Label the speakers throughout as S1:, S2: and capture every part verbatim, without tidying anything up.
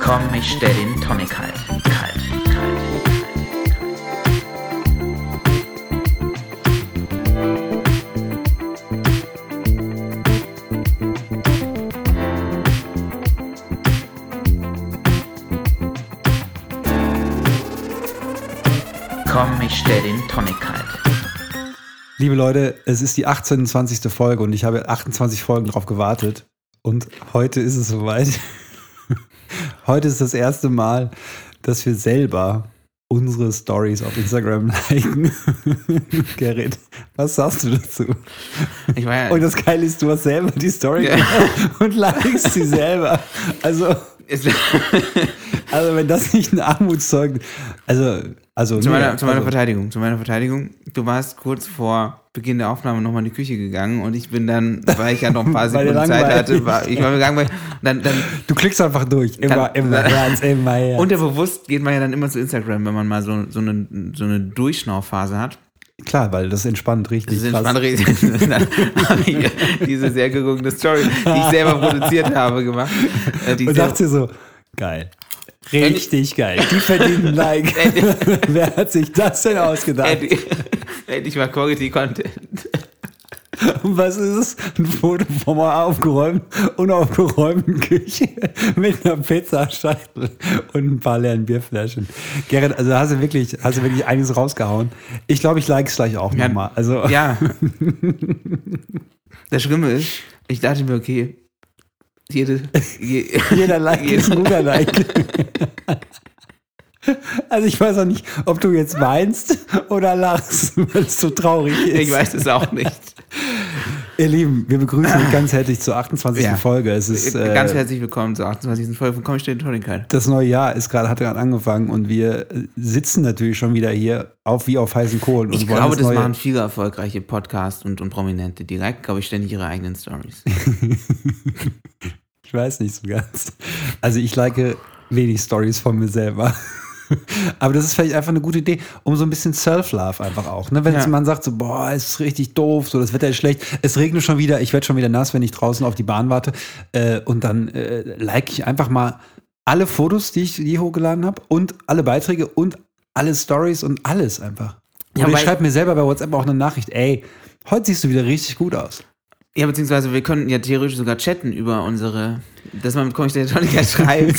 S1: Komm, ich stell den Tonic kalt. Kalt, kalt. Komm, ich stell den Tonic kalt.
S2: Liebe Leute, es ist die achtundzwanzigste Folge und ich habe achtundzwanzig Folgen drauf gewartet. Und heute ist es soweit. Heute ist das erste Mal, dass wir selber unsere Stories auf Instagram liken. Gerrit, was sagst du dazu?
S1: Ich war ja,
S2: und das Geile ist, du hast selber die Story
S1: ja.
S2: gemacht und likest sie selber. Also, also wenn das nicht ein Armutszeugnis, also also
S1: zu,
S2: nee,
S1: meiner, zu meiner
S2: also,
S1: Verteidigung, zu meiner Verteidigung. Du warst kurz vor Beginn der Aufnahme nochmal in die Küche gegangen und ich bin dann, weil ich ja noch ein paar Sekunden Zeit hatte, war, ich war mir gegangen, dann, dann
S2: du klickst einfach durch, immer,
S1: kann,
S2: immer, Herz, immer, Herz.
S1: Unterbewusst geht man ja dann immer zu Instagram, wenn man mal so, so eine, so eine Durchschnauphase hat.
S2: Klar, weil das entspannt richtig.
S1: Das entspannt richtig. Dann habe ich diese sehr geguckte Story, die ich selber produziert habe, gemacht. Die
S2: und dachte so, geil. Richtig geil. Die verdienen ein Like. Wer hat sich das denn ausgedacht?
S1: Endlich mal Quality-Content.
S2: Und was ist es? Ein Foto von einer aufgeräumten, unaufgeräumten Küche mit einer Pizzaschachtel und ein paar leeren Bierflaschen. Gerrit, also hast du wirklich, hast du wirklich einiges rausgehauen. Ich glaube, ich like es gleich auch
S1: ja,
S2: nochmal. Also.
S1: Ja. Das Schlimme ist, ich dachte mir, okay, jede, je,
S2: jeder Like jeder ist ein guter Like. Also ich weiß auch nicht, ob du jetzt weinst oder lachst, weil es so traurig ist.
S1: Ich weiß es auch nicht.
S2: Ihr Lieben, wir begrüßen euch ganz herzlich zur achtundzwanzigsten Ja. Folge. Es ist, äh,
S1: ganz herzlich willkommen zur achtundzwanzigsten Folge von Komm, ich stell den Tonic kalt.
S2: Das neue Jahr ist gerade, hat gerade angefangen und wir sitzen natürlich schon wieder hier auf wie auf heißen Kohlen. Und
S1: ich
S2: wollen
S1: glaube, das,
S2: das
S1: machen viele erfolgreiche Podcasts und, und Prominente direkt, glaube ich, ständig ihre eigenen Stories.
S2: Ich weiß nicht so ganz. Also ich like wenig Stories von mir selber. Aber das ist vielleicht einfach eine gute Idee, um so ein bisschen Self-Love einfach auch. Ne? Wenn ja. man sagt so, boah, es ist richtig doof, so das Wetter ist schlecht, es regnet schon wieder, ich werde schon wieder nass, wenn ich draußen auf die Bahn warte. Äh, und dann äh, like ich einfach mal alle Fotos, die ich die hochgeladen habe und alle Beiträge und alle Stories und alles einfach. Ja, und ich schreibe mir selber bei WhatsApp auch eine Nachricht, ey, heute siehst du wieder richtig gut aus.
S1: Ja, beziehungsweise wir könnten ja theoretisch sogar chatten über unsere, dass man mit Komm, ich stell den Tonic kalt schreibt.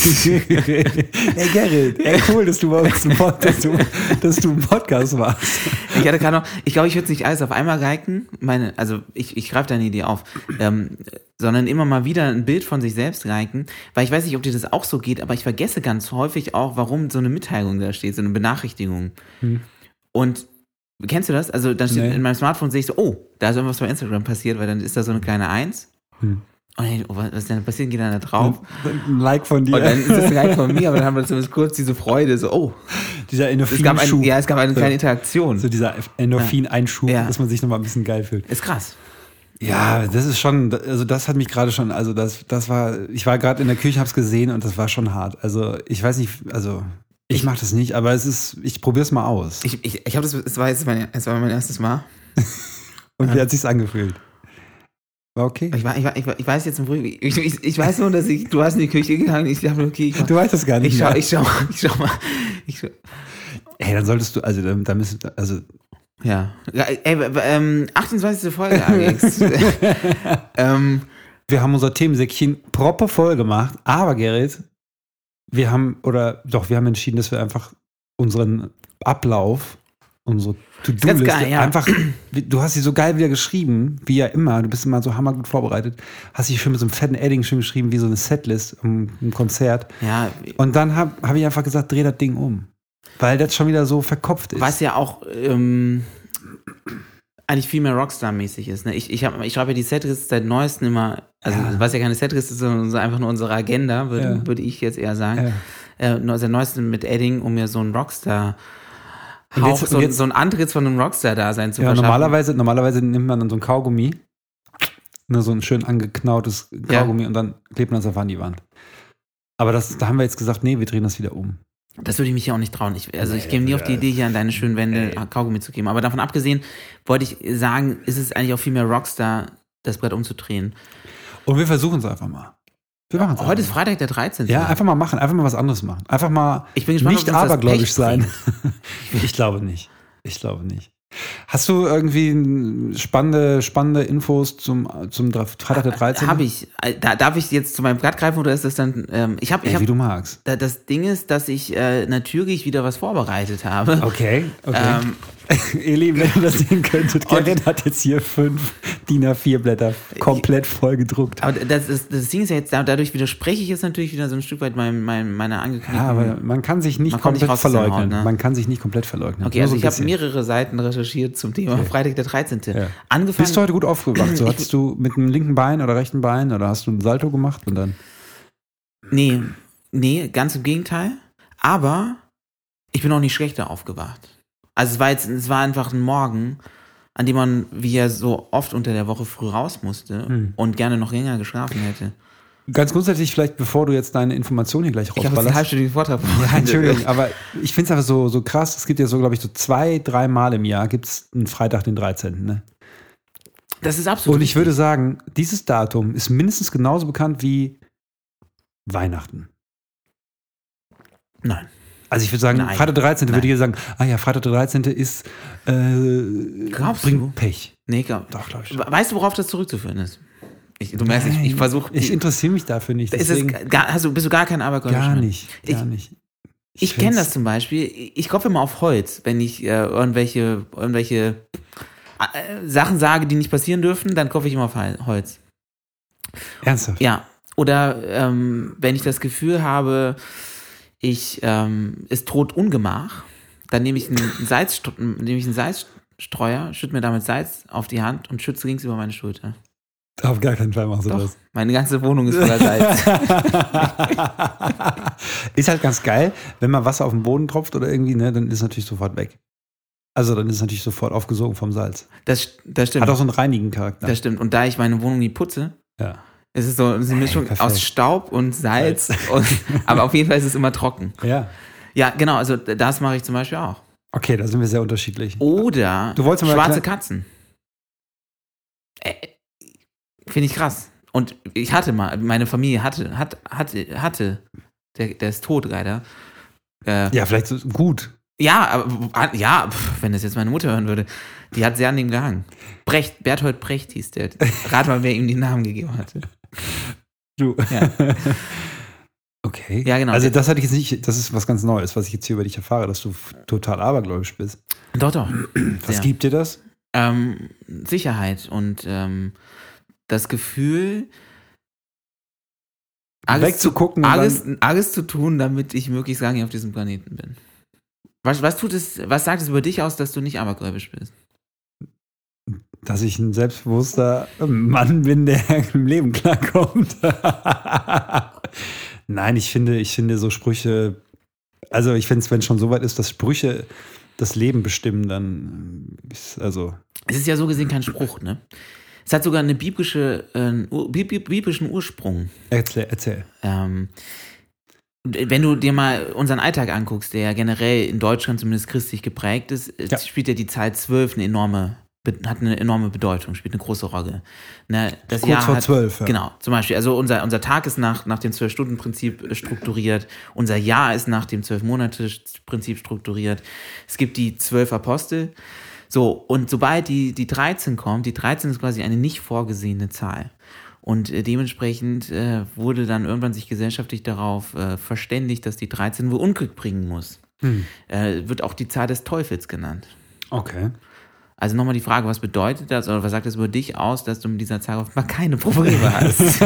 S2: Hey Gerrit, ey cool, dass du bei uns im Pod, dass du, dass du im Podcast warst.
S1: Ich hatte gerade noch, ich glaube, ich würde es nicht alles auf einmal liken, meine, also ich, ich greife deine Idee auf, ähm, sondern immer mal wieder ein Bild von sich selbst liken, weil ich weiß nicht, ob dir das auch so geht, aber ich vergesse ganz häufig auch, warum so eine Mitteilung da steht, so eine Benachrichtigung. Hm. Und kennst du das? Also dann steht nee. in meinem Smartphone, sehe ich so, oh, da ist irgendwas bei Instagram passiert, weil dann ist da so eine kleine Eins. Hm. Und dann, oh, was ist denn passiert? Geht dann da drauf?
S2: Ein Like von dir.
S1: Und dann ist es ein Like von mir, aber dann haben wir zumindest kurz diese Freude, so, oh.
S2: Dieser Endorphin-Einschub.
S1: Ja, es gab eine kleine Interaktion.
S2: So dieser Endorphin-Einschub, ja. dass man sich nochmal ein bisschen geil fühlt.
S1: Ist krass.
S2: Ja, das ist schon, also das hat mich gerade schon, also das, das war, ich war gerade in der Küche, hab's gesehen und das war schon hart. Also ich weiß nicht, also ich, ich mache das nicht, aber es ist, ich probier's mal aus.
S1: Ich, ich, ich habe das, es war jetzt mein, es war mein erstes Mal.
S2: Und wie hat sich's angefühlt? War okay.
S1: Ich, war, ich, war, ich, war, ich weiß jetzt, ich, ich, ich weiß nur, dass ich, du hast in die Küche gegangen, ich dachte, okay, ich mach,
S2: du weißt das gar nicht.
S1: Ich schau, ich schau, ich schau mal. Ich schau.
S2: Ey, dann solltest du, also da müssen, also.
S1: Ja. Ey, ähm, achtundzwanzigste Folge, Alex. ähm,
S2: wir haben unser Themensäckchen proper voll gemacht, aber Gerrit, wir haben, oder doch, wir haben entschieden, dass wir einfach unseren Ablauf, unsere To-Do-Liste
S1: geil, ja.
S2: einfach, du hast sie so geil wieder geschrieben, wie ja immer, du bist immer so hammergut vorbereitet, hast sie schön mit so einem fetten Edding schön geschrieben, wie so eine Setlist im, im Konzert.
S1: Ja.
S2: Und dann habe hab ich einfach gesagt, dreh das Ding um. Weil das schon wieder so verkopft ist.
S1: Was ja auch ähm, eigentlich viel mehr Rockstar-mäßig ist. Ne? Ich, ich, hab, ich schreibe ja die Setlist seit neuestem immer, also ja. was ja keine Setlist ist, sondern einfach nur unsere Agenda, würde, ja. würde ich jetzt eher sagen. Ja. Äh, seit neuestem mit Edding, um mir so ein Rockstar Hauch, jetzt, so, jetzt, so ein Antritts von einem Rockstar-Dasein zu
S2: ja,
S1: verschaffen.
S2: Normalerweise, normalerweise nimmt man dann so ein Kaugummi, nur so ein schön angeknautes Kaugummi ja. und dann klebt man das einfach an die Wand. Aber das, da haben wir jetzt gesagt, nee, wir drehen das wieder um.
S1: Das würde ich mich ja auch nicht trauen. Ich, also ich käme nie auf die Idee, hier an deine schönen Wände Ey. Kaugummi zu geben. Aber davon abgesehen, wollte ich sagen, ist es eigentlich auch viel mehr Rockstar, das Brett umzudrehen.
S2: Und wir versuchen es einfach mal. Wir machen's
S1: Heute ist Freitag der dreizehnte.
S2: Ja, einfach mal machen, einfach mal was anderes machen. Einfach mal
S1: ich bin gespannt,
S2: nicht
S1: ob uns das
S2: abergläubisch
S1: Pech
S2: sein. Ich glaube nicht. Ich glaube nicht. Hast du irgendwie spannende, spannende Infos zum, zum Freitag der dreizehnte?
S1: Habe ich. Da, darf ich jetzt zu meinem Blatt greifen oder ist das dann. Ähm, ich habe.
S2: Ey,
S1: hab,
S2: wie du magst.
S1: Da, das Ding ist, dass ich äh, natürlich wieder was vorbereitet habe.
S2: Okay, okay.
S1: Ähm,
S2: Ihr Lieben, wenn ihr das sehen könntet, Kevin hat jetzt hier fünf D I N A vier Blätter komplett voll gedruckt.
S1: Aber das, ist, das Ding ist ja jetzt, dadurch widerspreche ich jetzt natürlich wieder so ein Stück weit mein, mein, meiner angekündigten...
S2: Ja, aber man kann sich nicht komplett
S1: nicht
S2: verleugnen.
S1: Haut, ne?
S2: Man kann sich nicht komplett verleugnen.
S1: Okay,
S2: Nur
S1: also
S2: so
S1: ich habe mehrere Seiten recherchiert zum Thema okay. Freitag der dreizehnte. Ja. Angefangen,
S2: bist du heute gut aufgewacht? So, hattest du mit dem linken Bein oder rechten Bein oder hast du einen Salto gemacht und dann...
S1: Nee, nee, ganz im Gegenteil. Aber ich bin auch nicht schlechter aufgewacht. Also es war jetzt, es war einfach ein Morgen, an dem man, wie ja so oft unter der Woche früh raus musste hm. und gerne noch länger geschlafen hätte.
S2: Ganz grundsätzlich vielleicht, bevor du jetzt deine Informationen hier gleich rausballerst.
S1: Ich habe einen halbstündigen Vortrag.
S2: Ja, Entschuldigung, aber ich finde es einfach so, so krass. Es gibt ja so, glaube ich, so zwei, drei Mal im Jahr gibt es einen Freitag, den dreizehnten. Ne?
S1: Das ist absolut
S2: Und ich
S1: richtig.
S2: würde sagen, dieses Datum ist mindestens genauso bekannt wie Weihnachten.
S1: Nein.
S2: Also ich würde sagen,
S1: Nein.
S2: Freitag der dreizehnte
S1: Nein.
S2: würde jeder sagen, ah ja, Freitag der dreizehnte ist äh,
S1: Glaubst
S2: bringt
S1: du?
S2: Pech.
S1: Nee, glaub,
S2: Doch, glaube ich.
S1: Weißt du, worauf das zurückzuführen ist? Ich, du merkst, ich, ich versuche...
S2: Ich interessiere mich dafür nicht.
S1: Ist es, gar, hast du, bist du gar kein Abergläubisch?
S2: Gar nicht, gar
S1: ich,
S2: nicht.
S1: Ich, ich kenne das zum Beispiel. Ich klopfe immer auf Holz, wenn ich äh, irgendwelche, irgendwelche äh, Sachen sage, die nicht passieren dürfen, dann klopfe ich immer auf Holz.
S2: Ernsthaft?
S1: Ja. Oder ähm, wenn ich das Gefühl habe, ich, ähm, es droht Ungemach, dann nehme ich einen, Salz, nehme ich einen Salzstreuer, schütte mir damit Salz auf die Hand und schütze links über meine Schulter.
S2: Auf gar keinen Fall machst du
S1: Doch,
S2: das.
S1: Meine ganze Wohnung ist voller Salz.
S2: Ist halt ganz geil, wenn mal Wasser auf den Boden tropft oder irgendwie, ne, dann ist es natürlich sofort weg. Also dann ist es natürlich sofort aufgesogen vom Salz.
S1: Das, das stimmt.
S2: Hat auch so einen reinigen Charakter.
S1: Das stimmt. Und da ich meine Wohnung nie putze,
S2: ja.
S1: es ist so eine Mischung
S2: hey,
S1: aus Staub und Salz. Und, aber auf jeden Fall ist es immer trocken.
S2: Ja.
S1: Ja, genau. Also das mache ich zum Beispiel auch.
S2: Okay, da sind wir sehr unterschiedlich.
S1: Oder
S2: du wolltest mal
S1: schwarze Katzen. Äh, Finde ich krass. Und ich hatte mal, meine Familie hatte, hat, hatte, hatte, der, der ist tot leider. Äh,
S2: ja, vielleicht so gut.
S1: Ja, aber ja, wenn das jetzt meine Mutter hören würde, die hat sehr an dem gehangen. Brecht, Berthold Brecht hieß der. Rat mal, wer ihm den Namen gegeben hatte.
S2: Du.
S1: Ja.
S2: Okay.
S1: Ja, genau.
S2: Also das hatte ich jetzt nicht, das ist was ganz Neues, was ich jetzt hier über dich erfahre, dass du total abergläubisch bist.
S1: Doch, doch.
S2: Was gibt dir das?
S1: Ähm, Sicherheit und ähm, das Gefühl, alles
S2: wegzugucken
S1: zu, alles, alles zu tun, damit ich möglichst lange auf diesem Planeten bin. Was, was tut es, was sagt es über dich aus, dass du nicht abergläubisch bist?
S2: Dass ich ein selbstbewusster Mann bin, der im Leben klarkommt. Nein, ich finde, ich finde so Sprüche, also ich finde es, wenn es schon so weit ist, dass Sprüche das Leben bestimmen, dann ist also.
S1: Es ist ja so gesehen kein Spruch, ne? Es hat sogar einen biblische, äh, biblischen Ursprung.
S2: Erzähl. erzähl. Ähm,
S1: wenn du dir mal unseren Alltag anguckst, der ja generell in Deutschland zumindest christlich geprägt ist, ja. spielt ja die Zahl zwölf eine enorme, hat eine enorme Bedeutung, spielt eine große Rolle. Ne, das
S2: Kurz
S1: Jahr
S2: vor
S1: hat,
S2: zwölf, ja.
S1: Genau, zum Beispiel, also unser, unser Tag ist nach, nach dem zwölf-Stunden-Prinzip strukturiert, unser Jahr ist nach dem zwölf-Monate-Prinzip strukturiert. Es gibt die zwölf Apostel. So, und sobald die, die dreizehn kommt, die dreizehn ist quasi eine nicht vorgesehene Zahl. Und äh, dementsprechend äh, wurde dann irgendwann sich gesellschaftlich darauf äh, verständigt, dass die dreizehn wohl Unglück bringen muss. Hm. Äh, wird auch die Zahl des Teufels genannt.
S2: Okay.
S1: Also nochmal die Frage, was bedeutet das oder was sagt das über dich aus, dass du mit dieser Zahl offenbar keine Probleme hast?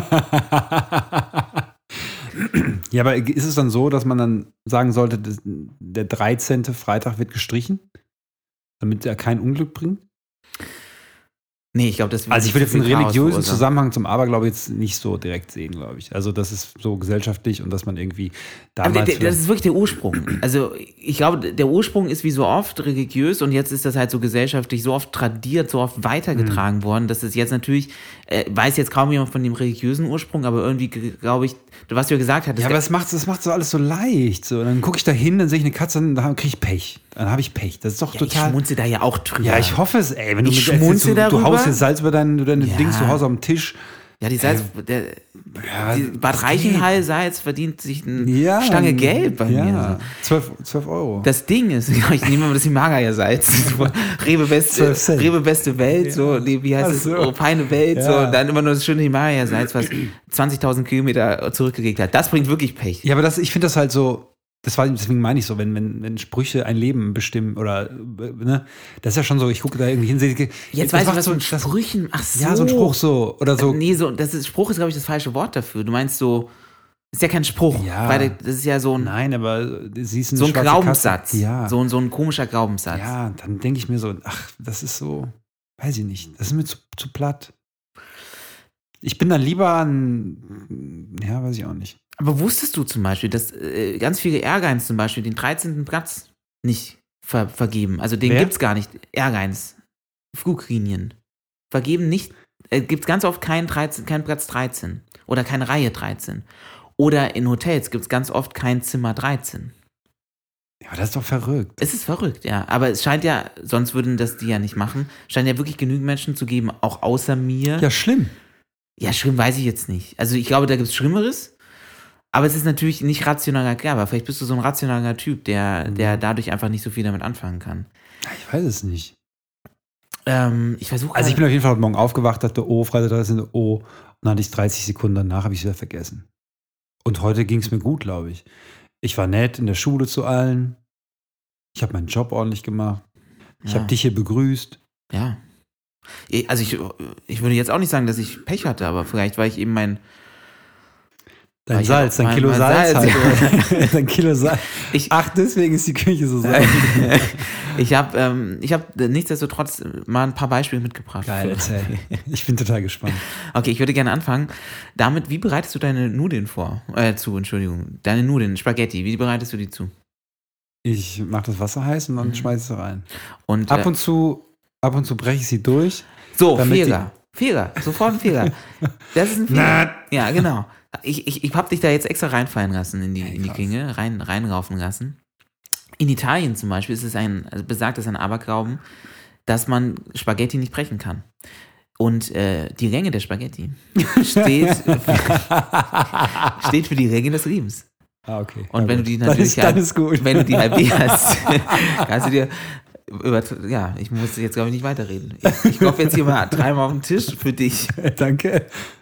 S2: Ja, aber ist es dann so, dass man dann sagen sollte, der dreizehnte Freitag wird gestrichen? Damit er kein Unglück bringt?
S1: Nee, ich glaube, das
S2: Also ich würde jetzt einen religiösen Zusammenhang zum Aberglaube jetzt nicht so direkt sehen, glaube ich. Also das ist so gesellschaftlich und dass man irgendwie damals...
S1: Aber der, der, das ist wirklich der Ursprung. Also ich glaube, der Ursprung ist wie so oft religiös und jetzt ist das halt so gesellschaftlich so oft tradiert, so oft weitergetragen mhm. worden, dass es jetzt natürlich, äh, weiß jetzt kaum jemand von dem religiösen Ursprung, aber irgendwie glaube ich, was du ja gesagt hattest...
S2: Ja, aber das macht, das macht so alles so leicht. So. Dann gucke ich da hin, dann sehe ich eine Katze und dann kriege ich Pech. Dann habe ich Pech. Das ist doch
S1: ja,
S2: total...
S1: Ich schmunze da ja auch drüber.
S2: Ja, ich hoffe es, ey. Wenn
S1: ich
S2: du mit
S1: schmunze
S2: du,
S1: darüber.
S2: Du haust dir Salz über deine, deine
S1: ja.
S2: Dings zu Hause am Tisch.
S1: Ja, die Salz, der,
S2: Ja,
S1: die Bad
S2: das
S1: Reichenhall Salz verdient sich eine
S2: Ja,
S1: Stange Geld bei
S2: ja,
S1: mir.
S2: zwölf, zwölf Euro.
S1: Das Ding ist, ich nehme mal das Himalaya-Salz. So, Rewe beste,
S2: zwölf Cent.
S1: Rewe beste Welt, so, nee, wie heißt
S2: Ach
S1: es?
S2: so.
S1: Oh, feine Welt,
S2: Ja.
S1: so, dann immer nur das schöne Himalaya-Salz, was zwanzigtausend Kilometer zurückgelegt hat. Das bringt wirklich Pech.
S2: Ja, aber das, ich finde das halt so, das war, deswegen meine ich so, wenn, wenn, wenn Sprüche ein Leben bestimmen oder, ne, das ist ja schon so, ich gucke da irgendwie hin, sehe,
S1: Jetzt
S2: das
S1: weiß ich,
S2: macht
S1: was
S2: so,
S1: mit
S2: das,
S1: Sprüchen, ach so.
S2: ja, so ein Spruch so, oder so.
S1: Nee, so, das ist, Spruch ist, glaube ich, das falsche Wort dafür. Du meinst so, ist ja kein Spruch,
S2: Ja.
S1: weil das ist ja so ein,
S2: Nein, aber sie ist eine
S1: so ein
S2: schwarze
S1: Glaubenssatz.
S2: Katze. Ja.
S1: So, ein- so ein komischer Glaubenssatz.
S2: Ja, dann denke ich mir so, ach, das ist so, weiß ich nicht, das ist mir zu, zu platt. Ich bin dann lieber an, ja, weiß ich auch nicht.
S1: Aber wusstest du zum Beispiel, dass äh, ganz viele Airlines zum Beispiel den dreizehnten Platz nicht ver vergeben? Also den
S2: Wer?
S1: gibt's gar nicht. Airlines, Fluglinien, vergeben nicht, äh, gibt's ganz oft keinen dreizehn, keinen Platz dreizehn oder keine Reihe dreizehn. Oder in Hotels gibt's ganz oft kein Zimmer dreizehn.
S2: Ja, aber das ist doch verrückt.
S1: Es ist verrückt, ja. Aber es scheint ja, sonst würden das die ja nicht machen, scheint ja wirklich genügend Menschen zu geben, auch außer mir.
S2: Ja, schlimm.
S1: Ja, schlimm weiß ich jetzt nicht. Also ich glaube, da gibt's Schlimmeres. Aber es ist natürlich nicht rational erklärbar. Vielleicht bist du so ein rationaler Typ, der, der dadurch einfach nicht so viel damit anfangen kann.
S2: Ich weiß es nicht.
S1: Ähm, ich versuche.
S2: Also ich bin auf jeden Fall heute Morgen aufgewacht, dachte, oh, Freitag dreizehnten oh, und dann hatte ich dreißig Sekunden danach, habe ich es wieder vergessen. Und heute ging es mir gut, glaube ich. Ich war nett in der Schule zu allen. Ich habe meinen Job ordentlich gemacht. Ich
S1: Ja.
S2: habe dich hier begrüßt.
S1: Ja. Also ich, ich würde jetzt auch nicht sagen, dass ich Pech hatte, aber vielleicht war ich eben mein.
S2: Dein
S1: Aber ich
S2: Salz,
S1: hab
S2: dein
S1: mein-
S2: Kilo
S1: mein
S2: Salz,
S1: Salz,
S2: halt. Dein Kilo Salz.
S1: Ich,
S2: Ach, deswegen ist die Küche so salzig.
S1: ich habe ähm, ich hab nichtsdestotrotz mal ein paar Beispiele mitgebracht.
S2: Geil, erzähl. Ich bin total gespannt.
S1: Okay, ich würde gerne anfangen. Damit, wie bereitest du deine Nudeln vor? Äh, zu, Entschuldigung. Deine Nudeln, Spaghetti, wie bereitest du die zu?
S2: Ich mache das Wasser heiß und dann
S1: Mhm.
S2: schmeiße ich es rein.
S1: Und,
S2: Ab
S1: äh,
S2: und zu, ab und zu breche ich sie durch.
S1: so,
S2: damit
S1: Fehler. Fehler, sofort ein Fehler. Das ist ein Fehler. Ja, genau. Ich, ich, ich habe dich da jetzt extra reinfallen lassen in die, in die
S2: krass.
S1: Klinge, rein, reinraufen lassen. In Italien zum Beispiel ist es ein, also besagt es ein Aberglauben, dass man Spaghetti nicht brechen kann. Und äh, die Länge der Spaghetti steht, steht für die Länge des Riemens.
S2: Ah, okay.
S1: Und
S2: Ja,
S1: wenn du
S2: gut.
S1: die
S2: Dann
S1: natürlich
S2: ist, dann ist gut.
S1: wenn du die halbierst, kannst du dir über, ja, ich muss jetzt glaube ich nicht weiterreden. Ich, ich klopfe jetzt hier mal dreimal auf den Tisch für dich.
S2: Danke.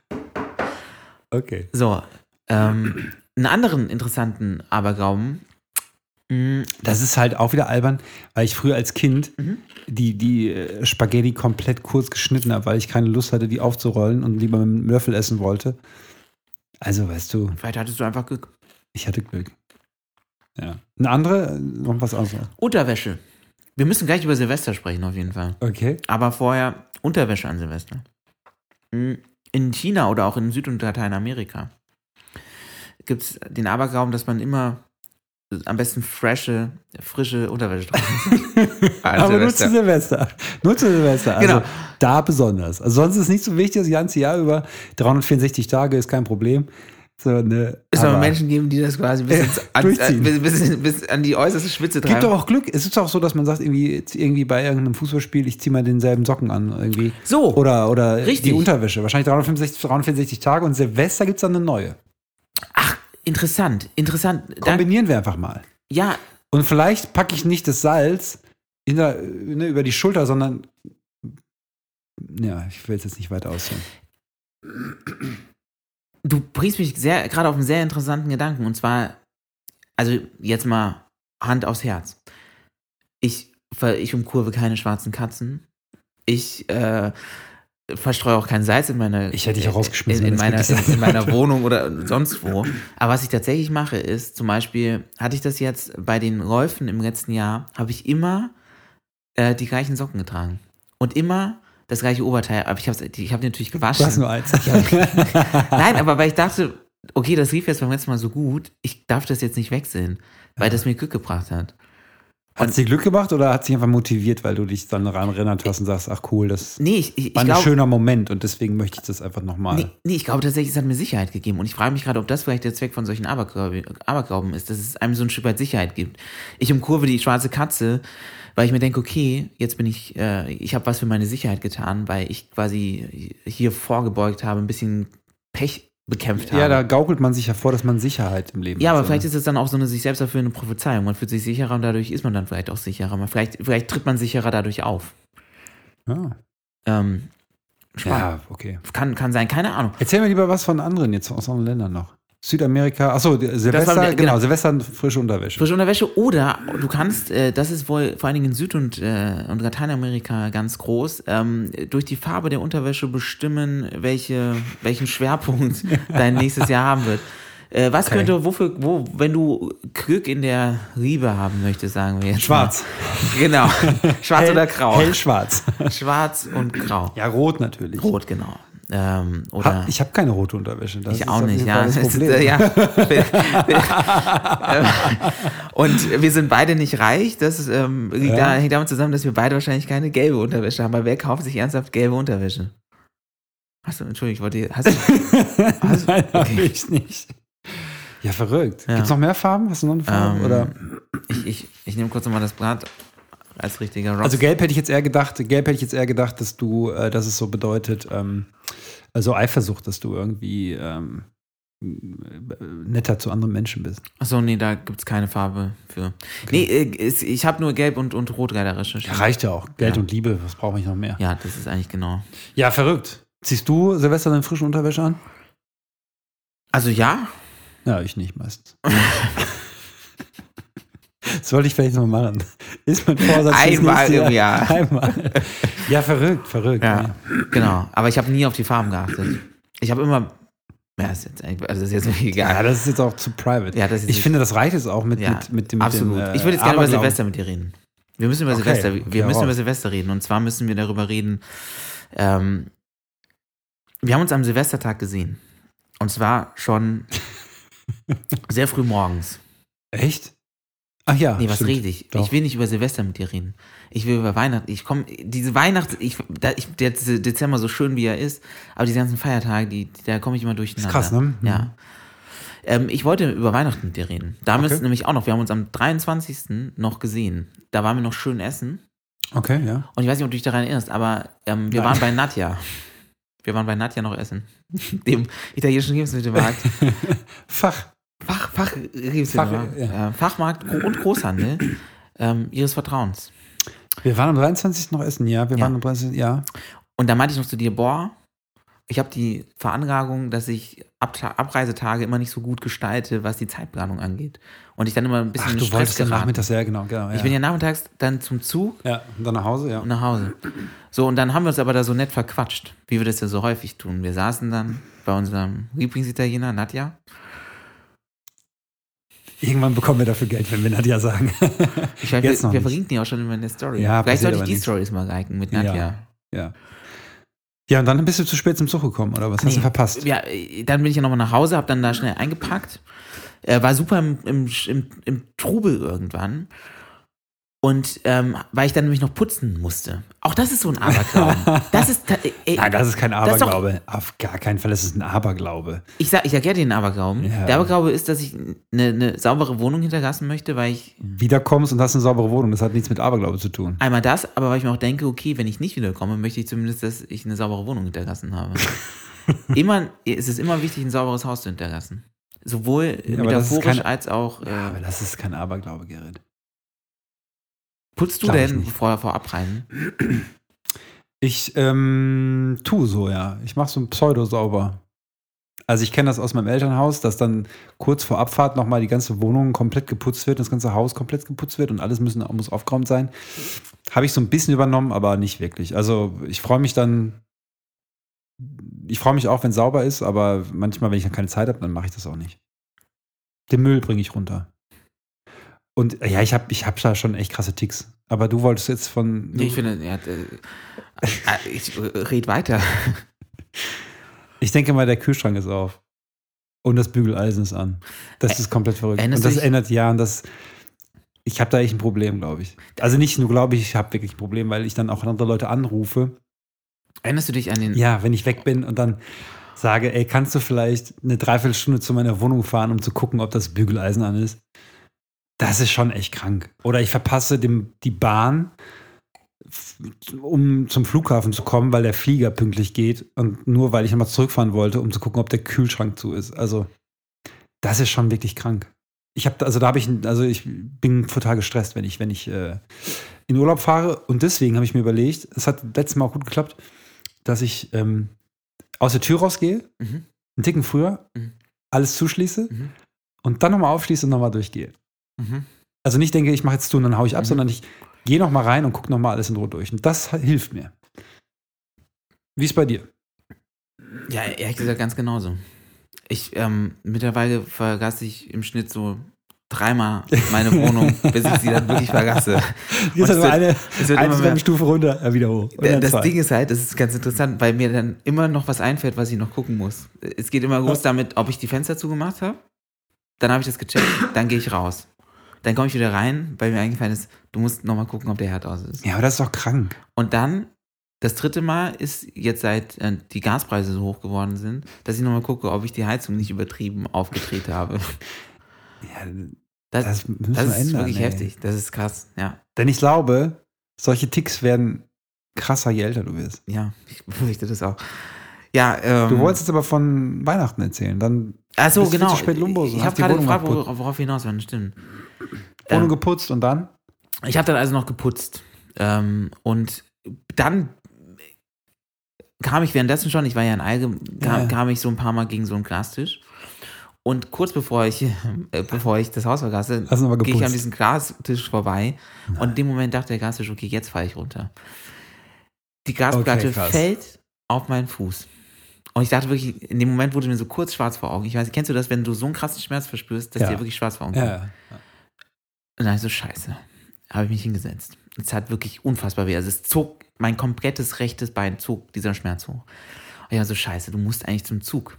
S2: Okay.
S1: So, ähm, einen anderen interessanten Aberglauben. mh,
S2: Das ist halt auch wieder albern, weil ich früher als Kind
S1: Mhm.
S2: die, die äh, Spaghetti komplett kurz geschnitten habe, weil ich keine Lust hatte, die aufzurollen und lieber mit einem Löffel essen wollte. Also, weißt du,
S1: Vielleicht hattest du einfach Glück.
S2: ich hatte Glück. Ja. Eine andere, noch was anderes.
S1: Unterwäsche. Wir müssen gleich über Silvester sprechen, auf jeden Fall.
S2: Okay.
S1: Aber vorher Unterwäsche an Silvester. Mh, In China oder auch in Süd- und Lateinamerika gibt es den Aberglauben, dass man immer am besten frische, frische Unterwäsche tragen
S2: Aber nur zu Silvester. Nur zu Silvester. Also
S1: Genau.
S2: da besonders. Also sonst ist es nicht so wichtig, das ganze Jahr über. dreihundertvierundsechzig Tage ist kein Problem. So, ne,
S1: Es soll
S2: aber
S1: Menschen geben, die das quasi bis, ins, an,
S2: Durchziehen.
S1: bis, bis, bis an die äußerste Spitze
S2: gibt doch
S1: treiben.
S2: auch Glück. Es ist auch so, dass man sagt, irgendwie, jetzt irgendwie bei irgendeinem Fußballspiel, ich ziehe mal denselben Socken an. Irgendwie.
S1: So,
S2: Oder, oder
S1: Richtig.
S2: die Unterwäsche. Wahrscheinlich dreihundertfünfundsechzig, dreihundertvierundsechzig Tage und Silvester gibt es dann eine neue.
S1: ach, interessant, interessant. Dank,
S2: Kombinieren wir einfach mal.
S1: ja,
S2: Und vielleicht packe ich nicht das Salz in der, ne, über die Schulter, sondern ja, ich will es jetzt nicht weiter ausführen.
S1: du bringst mich sehr, gerade auf einen sehr interessanten Gedanken. Und zwar, also jetzt mal Hand aufs Herz. Ich, ver- ich umkurve keine schwarzen Katzen. Ich äh, verstreue auch kein Salz in meine
S2: Ich hätte dich auch rausgeschmissen,
S1: in, in,
S2: wenn
S1: meiner,
S2: das
S1: in,
S2: wirklich
S1: in meiner Wohnung oder sonst wo. Aber was ich tatsächlich mache, ist zum Beispiel, hatte ich das jetzt bei den Läufen im letzten Jahr, habe ich immer äh, die gleichen Socken getragen. Und immer das gleiche Oberteil. Aber ich habe ich hab die natürlich gewaschen.
S2: Du hast nur eins.
S1: Nein, aber weil ich dachte, okay, das lief jetzt beim letzten Mal so gut, ich darf das jetzt nicht wechseln, weil das mir Glück gebracht hat.
S2: Hat es dir Glück gemacht oder hat es dich einfach motiviert, weil du dich dann daran erinnert hast und sagst, ach cool, das
S1: nee, ich, ich,
S2: war
S1: ich
S2: ein
S1: glaub,
S2: schöner Moment und deswegen möchte ich das einfach nochmal.
S1: Nee, nee, ich glaube tatsächlich, es hat mir Sicherheit gegeben. Und ich frage mich gerade, ob das vielleicht der Zweck von solchen Aberglauben, Aberglauben ist, dass es einem so ein Stück weit Sicherheit gibt. Ich umkurve die schwarze Katze, weil ich mir denke, okay, jetzt bin ich, äh, ich habe was für meine Sicherheit getan, weil ich quasi hier vorgebeugt habe, ein bisschen Pech bekämpft habe.
S2: Ja, da gaukelt man sich ja vor, dass man Sicherheit im Leben
S1: Ja,
S2: hat.
S1: aber
S2: so,
S1: vielleicht
S2: ne?
S1: ist es dann auch so eine sich selbst erfüllende Prophezeiung. Man fühlt sich sicherer und dadurch ist man dann vielleicht auch sicherer. Man, vielleicht, vielleicht tritt man sicherer dadurch auf.
S2: Ja.
S1: Ähm, spannend.
S2: Ja, okay.
S1: Kann, kann sein, keine Ahnung.
S2: Erzähl mir lieber was von anderen jetzt, aus anderen Ländern noch. Südamerika, achso, Silvester,
S1: war-
S2: genau,
S1: genau.
S2: Silvester frische Unterwäsche.
S1: Frische Unterwäsche oder du kannst, äh, das ist wohl vor allen Dingen in Süd- und, äh, und Lateinamerika ganz groß, ähm, durch die Farbe der Unterwäsche bestimmen, welche, welchen Schwerpunkt dein nächstes Jahr haben wird. Äh, was
S2: Okay.
S1: könnte, wofür, wo, wenn du Glück in der Liebe haben möchtest, sagen wir jetzt.
S2: Schwarz.
S1: Mal. Genau. Schwarz
S2: Hell-
S1: oder grau.
S2: Hellschwarz.
S1: Schwarz und grau.
S2: Ja, rot natürlich.
S1: Rot, genau. Ähm, oder
S2: Ha, ich habe keine rote Unterwäsche. Das
S1: ich
S2: ist
S1: auch
S2: auf
S1: nicht,
S2: jeden
S1: ja.
S2: Fall das
S1: Es ist,
S2: Problem.
S1: äh, ja. Und wir sind beide nicht reich. Das ähm, liegt
S2: Ja.
S1: da, hängt damit zusammen, dass wir beide wahrscheinlich keine gelbe Unterwäsche haben. Weil wer kauft sich ernsthaft gelbe Unterwäsche? Achso, Entschuldigung, ich wollte. Hast du, hast,
S2: Nein, hab
S1: okay.
S2: ich nicht. Ja, verrückt.
S1: Ja.
S2: Gibt's noch mehr Farben? Hast du noch eine Farbe?
S1: Ähm,
S2: Oder?
S1: Ich, ich, ich nehme kurz nochmal das Blatt als richtiger Rock.
S2: Also gelb hätte ich jetzt eher gedacht, gelb hätte ich jetzt eher gedacht, dass du, äh, dass es so bedeutet, ähm, also Eifersucht, dass du irgendwie ähm, netter zu anderen Menschen bist.
S1: Achso, nee, da gibt es keine Farbe für. Nee, äh, es- ich habe nur gelb und, und rot leider recherchiert.
S2: Ja, reicht ja auch. Geld
S1: Ja.
S2: und Liebe, was brauche ich noch mehr?
S1: Ja, das ist eigentlich genau.
S2: Ja, verrückt. Ziehst du Silvester deine frischen Unterwäsche an?
S1: Also ja,
S2: Ja, ich nicht meistens. Das wollte ich vielleicht noch machen. Ist mein Vorsatz fürs
S1: Einmal
S2: nächste
S1: im Jahr.
S2: Einmal. Ja, verrückt, verrückt.
S1: ja, genau. Aber ich habe nie auf die Farben geachtet. Ich habe immer. Ja, ist jetzt eigentlich, also das ist jetzt wirklich
S2: Ja,
S1: egal.
S2: das ist jetzt auch zu private.
S1: Ja, das ist
S2: ich
S1: jetzt-
S2: finde, das reicht jetzt auch mit,
S1: Ja,
S2: mit, mit dem.
S1: Absolut.
S2: Mit dem, äh,
S1: ich würde jetzt gerne über
S2: Aberglauben.
S1: Silvester mit dir reden. Wir müssen über
S2: Okay,
S1: Silvester,
S2: okay,
S1: wir müssen
S2: raus.
S1: über Silvester reden. Und zwar müssen wir darüber reden. Ähm, wir haben uns am Silvestertag gesehen. Und zwar schon sehr früh morgens.
S2: Echt? Ach ja.
S1: Nee, was
S2: stimmt.
S1: rede ich?
S2: Doch.
S1: Ich will nicht über Silvester mit dir reden. Ich will über Weihnachten. Ich komme, diese Weihnachts, ich, da, ich, der Dezember so schön wie er ist, aber diese ganzen Feiertage, die, da komme ich immer durcheinander.
S2: Ist krass, ne? Mhm.
S1: Ja. Ähm, ich wollte über Weihnachten mit dir reden. Da
S2: Okay.
S1: müssen nämlich auch noch, wir haben uns am dreiundzwanzigsten noch gesehen. Da waren wir noch schön essen.
S2: Okay, ja.
S1: Und ich weiß nicht, ob du dich daran erinnerst, aber ähm, wir
S2: Nein.
S1: waren bei Nadja. Wir waren bei Nadja noch essen. Dem italienischen Lebensmittelmarkt.
S2: Fach.
S1: Fach, Fach, Lebensmittelmarkt.
S2: Fach, ja.
S1: Äh, Fachmarkt und Großhandel ähm, ihres Vertrauens.
S2: Wir waren am dreiundzwanzigsten noch essen, ja. Wir
S1: Ja.
S2: waren am dreiundzwanzigsten ja.
S1: Und da meinte ich noch zu dir, boah, ich habe die Veranlagung, dass ich Ab Abreisetage immer nicht so gut gestalte, was die Zeitplanung angeht. Und ich dann immer ein bisschen
S2: Ach,
S1: in
S2: du
S1: Stress
S2: wolltest dann
S1: geraten.
S2: nachmittags, ja, genau. genau ja.
S1: Ich bin ja nachmittags dann zum Zug
S2: ja, und dann nach Hause, ja.
S1: und nach Hause. So, und dann haben wir uns aber da so nett verquatscht, wie wir das ja so häufig tun. Wir saßen dann bei unserem Lieblingsitaliener, Nadja.
S2: Irgendwann bekommen wir dafür Geld, wenn wir Nadja sagen.
S1: Ich weiß,
S2: Jetzt
S1: wir,
S2: noch
S1: wir
S2: nicht.
S1: verlinken die auch schon immer in der Story.
S2: Ja,
S1: Vielleicht
S2: passiert
S1: sollte ich
S2: aber
S1: die
S2: nichts.
S1: Stories mal liken mit Nadja.
S2: Ja. Ja. Ja, und dann bist du zu spät zum Zug gekommen, oder was? Hast du
S1: Nee.
S2: verpasst?
S1: Ja, dann bin ich ja nochmal nach Hause, hab dann da schnell eingepackt. Äh, war super im, im, im, im Trubel irgendwann. Und ähm, weil ich dann nämlich noch putzen musste. Auch das ist so ein Aberglauben. Das ist, ta- ey,
S2: Nein, das ist kein
S1: das ist doch-
S2: Aberglaube. Auf gar keinen Fall, das ist ein Aberglaube.
S1: ich sag, ich sag ja den Aberglauben.
S2: Ja.
S1: Der Aberglaube ist, dass ich eine, eine saubere Wohnung hinterlassen möchte, weil ich
S2: Wiederkommst und hast eine saubere Wohnung. Das hat nichts mit Aberglaube zu tun.
S1: einmal das, aber weil ich mir auch denke, okay, wenn ich nicht wiederkomme, möchte ich zumindest, dass ich eine saubere Wohnung hinterlassen habe. immer, es ist immer wichtig, ein sauberes Haus zu hinterlassen. Sowohl
S2: Ja, aber das ist
S1: metaphorisch
S2: kein-
S1: als auch. Äh,
S2: Ja, aber das ist kein Aberglaube, Gerrit.
S1: putzt du
S2: glaub ich
S1: denn
S2: nicht.
S1: vor, vor Abreisen?
S2: Ich ähm, tue so, ja. Ich mache so ein Pseudo-sauber. Also ich kenne das aus meinem Elternhaus, dass dann kurz vor Abfahrt nochmal die ganze Wohnung komplett geputzt wird, das ganze Haus komplett geputzt wird und alles müssen, muss aufgeräumt sein. Habe ich so ein bisschen übernommen, aber nicht wirklich. Also ich freue mich dann, ich freue mich auch, wenn es sauber ist, aber manchmal, wenn ich dann keine Zeit habe, dann mache ich das auch nicht. Den Müll bringe ich runter. Und ja, ich habe ich hab da schon echt krasse Ticks. Aber du wolltest jetzt von...
S1: Nee, ich finde, ja, äh, äh, ich äh, red weiter.
S2: Ich denke mal, der Kühlschrank ist auf. Und das Bügeleisen ist an. Das ist komplett verrückt.
S1: erinnerst
S2: Und das
S1: du dich-
S2: ändert ja an das. ich habe da echt ein Problem, glaube ich. Also nicht nur glaube ich, ich habe wirklich ein Problem, weil ich dann auch andere Leute anrufe.
S1: Erinnerst du dich an den...
S2: Ja, wenn ich weg bin und dann sage, ey, kannst du vielleicht eine Dreiviertelstunde zu meiner Wohnung fahren, um zu gucken, ob das Bügeleisen an ist? Das ist schon echt krank. Oder ich verpasse dem, die Bahn, um zum Flughafen zu kommen, weil der Flieger pünktlich geht und nur weil ich nochmal zurückfahren wollte, um zu gucken, ob der Kühlschrank zu ist. Also das ist schon wirklich krank. Ich habe, also da habe ich, also ich bin total gestresst, wenn ich, wenn ich äh, in Urlaub fahre. Und deswegen habe ich mir überlegt, es hat letztes Mal auch gut geklappt, dass ich ähm, aus der Tür rausgehe,
S1: Mhm.
S2: einen Ticken früher,
S1: Mhm.
S2: alles zuschließe
S1: Mhm.
S2: und dann nochmal aufschließe und nochmal durchgehe.
S1: Mhm.
S2: Also nicht denke, ich mache jetzt zu und dann haue ich ab,
S1: Mhm.
S2: sondern ich gehe nochmal rein und gucke nochmal alles in Ruhe durch. Und das hilft mir. Wie ist bei dir?
S1: Ja, ehrlich gesagt ganz genauso. Ich, ähm, mittlerweile vergasse ich im Schnitt so dreimal meine Wohnung, bis ich sie dann wirklich vergasse.
S2: Jetzt
S1: Und
S2: hat eine,
S1: es wird
S2: eine
S1: immer mehr.
S2: Stufe runter, ja, wieder hoch. Und dann
S1: Das
S2: zwei.
S1: Ding ist halt, das ist ganz interessant, weil mir dann immer noch was einfällt, was ich noch gucken muss. Es geht immer los damit, ob ich die Fenster zugemacht habe. Dann habe ich das gecheckt, dann gehe ich raus. Dann komme ich wieder rein, weil mir eingefallen ist, du musst nochmal gucken, ob der Herd aus ist.
S2: Ja, aber das ist doch krank.
S1: Und dann, das dritte Mal ist jetzt, seit äh, die Gaspreise so hoch geworden sind, dass ich nochmal gucke, ob ich die Heizung nicht übertrieben aufgedreht habe.
S2: Ja,
S1: Das,
S2: das müssen
S1: das
S2: wir
S1: ist
S2: ändern.
S1: wirklich
S2: ey.
S1: heftig. Das ist krass, ja.
S2: Denn ich glaube, solche Ticks werden krasser, je älter du wirst.
S1: Ja, ich befürchte das auch. Ja, ähm,
S2: Du wolltest jetzt aber von Weihnachten erzählen. Dann
S1: ach so,
S2: bist du
S1: genau.
S2: zu spät Lumbus und
S1: Ich
S2: hast
S1: habe
S2: die
S1: gerade
S2: Wohnung
S1: gefragt,
S2: geputzt.
S1: wor- worauf wir hinaus wollen, stimmt.
S2: Wohnung
S1: Ähm,
S2: geputzt und dann?
S1: Ich habe dann also noch geputzt. Ähm, und dann kam ich währenddessen schon, ich war ja in Alge, kam,
S2: Ja.
S1: kam ich so ein paar Mal gegen so einen Glastisch. Und kurz bevor ich, äh, bevor ich das Haus vergasse,
S2: Hast du noch mal
S1: gehe ich
S2: geputzt?
S1: an diesen Glastisch vorbei. Und in dem Moment dachte der Glastisch, okay, jetzt falle ich runter. Die Glasplatte
S2: Okay, krass.
S1: fällt auf meinen Fuß. Und ich dachte wirklich, in dem Moment wurde mir so kurz schwarz vor Augen. Ich weiß, kennst du das, wenn du so einen krassen Schmerz verspürst, dass
S2: Ja.
S1: dir wirklich schwarz vor Augen kommt?
S2: Ja, ja.
S1: Und dann ich so, scheiße. Habe ich mich hingesetzt. Es hat wirklich unfassbar weh. Also es zog, mein komplettes rechtes Bein zog dieser Schmerz hoch. Und ich war so, scheiße, du musst eigentlich zum Zug.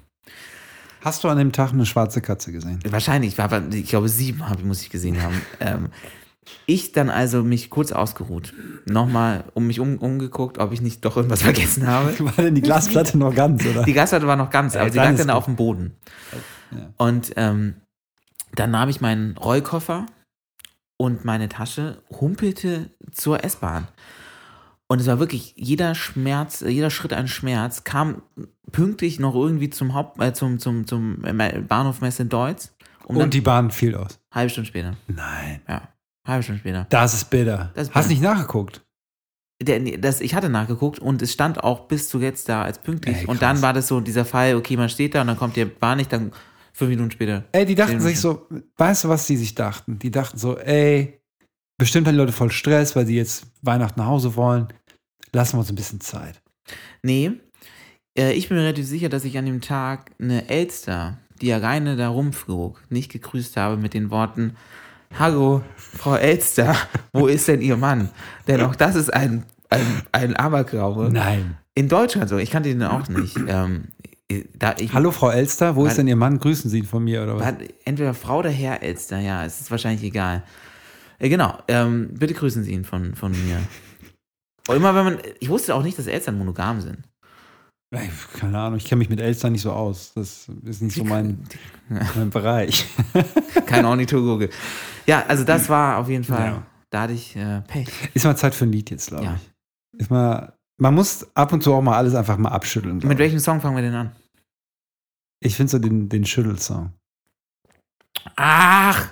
S2: Hast du an dem Tag eine schwarze Katze gesehen?
S1: Wahrscheinlich, ich, war, aber- ich glaube sieben habe, muss ich gesehen haben. ähm, ich dann also mich kurz ausgeruht. Nochmal um mich um, umgeguckt, ob ich nicht doch irgendwas vergessen habe.
S2: War denn die Glasplatte noch ganz, oder?
S1: Die Gasplatte war noch ganz,
S2: Ja,
S1: aber sie
S2: dann
S1: lag
S2: ist
S1: dann
S2: gut.
S1: auf dem Boden.
S2: Ja.
S1: Und ähm, dann nahm ich meinen Rollkoffer und meine Tasche, humpelte zur S-Bahn. Und es war wirklich, jeder Schmerz, jeder Schritt ein Schmerz, kam pünktlich noch irgendwie zum Haupt, äh, zum, zum, zum Bahnhof Messe-Deutz. Um dann,
S2: Und die Bahn fiel aus.
S1: halbe Stunde später.
S2: Nein.
S1: Ja, halbe Stunde später.
S2: Das ist bitter.
S1: Das ist
S2: Hast
S1: bitter.
S2: nicht nachgeguckt?
S1: Der, nee, das, ich hatte nachgeguckt und es stand auch bis zu jetzt da als pünktlich.
S2: Ey,
S1: und
S2: krass.
S1: dann war das so dieser Fall, okay, man steht da und dann kommt die Bahn nicht, dann fünf Minuten später.
S2: Ey, die dachten
S1: Zehn
S2: sich so, weißt du, was die sich dachten? Die dachten so, ey, bestimmt haben die Leute voll Stress, weil sie jetzt Weihnachten nach Hause wollen. Lassen wir uns ein bisschen Zeit.
S1: Nee, äh, ich bin mir relativ sicher, dass ich an dem Tag eine Elster, die ja reine da rumflog, nicht gegrüßt habe mit den Worten: Hallo, Frau Elster, wo ist denn Ihr Mann? Denn auch das ist ein, ein, ein Aberglaube.
S2: Nein.
S1: In Deutschland so, ich kannte den auch nicht. Ähm, da, ich,
S2: Hallo, Frau Elster, wo
S1: Weil-
S2: ist denn Ihr Mann? Grüßen Sie ihn von mir, oder was?
S1: War entweder Frau oder Herr Elster, ja, es ist wahrscheinlich egal. Äh, genau, ähm, bitte grüßen Sie ihn von, von mir. Und immer wenn man, ich wusste auch nicht, dass Elstern monogam sind.
S2: Ey, keine Ahnung, ich kenne mich mit Elstern nicht so aus. Das ist nicht so mein, mein Bereich.
S1: Kein Ornithologe. Ja, also das war auf jeden Fall,
S2: Ja.
S1: da hatte ich äh, Pech.
S2: Ist mal Zeit für ein Lied jetzt, glaube
S1: Ja.
S2: ich. Ist mal, man muss ab und zu auch mal alles einfach mal abschütteln. glaub
S1: Mit
S2: ich.
S1: welchem Song fangen wir denn an?
S2: Ich finde so den, den Schüttelsong.
S1: Ach!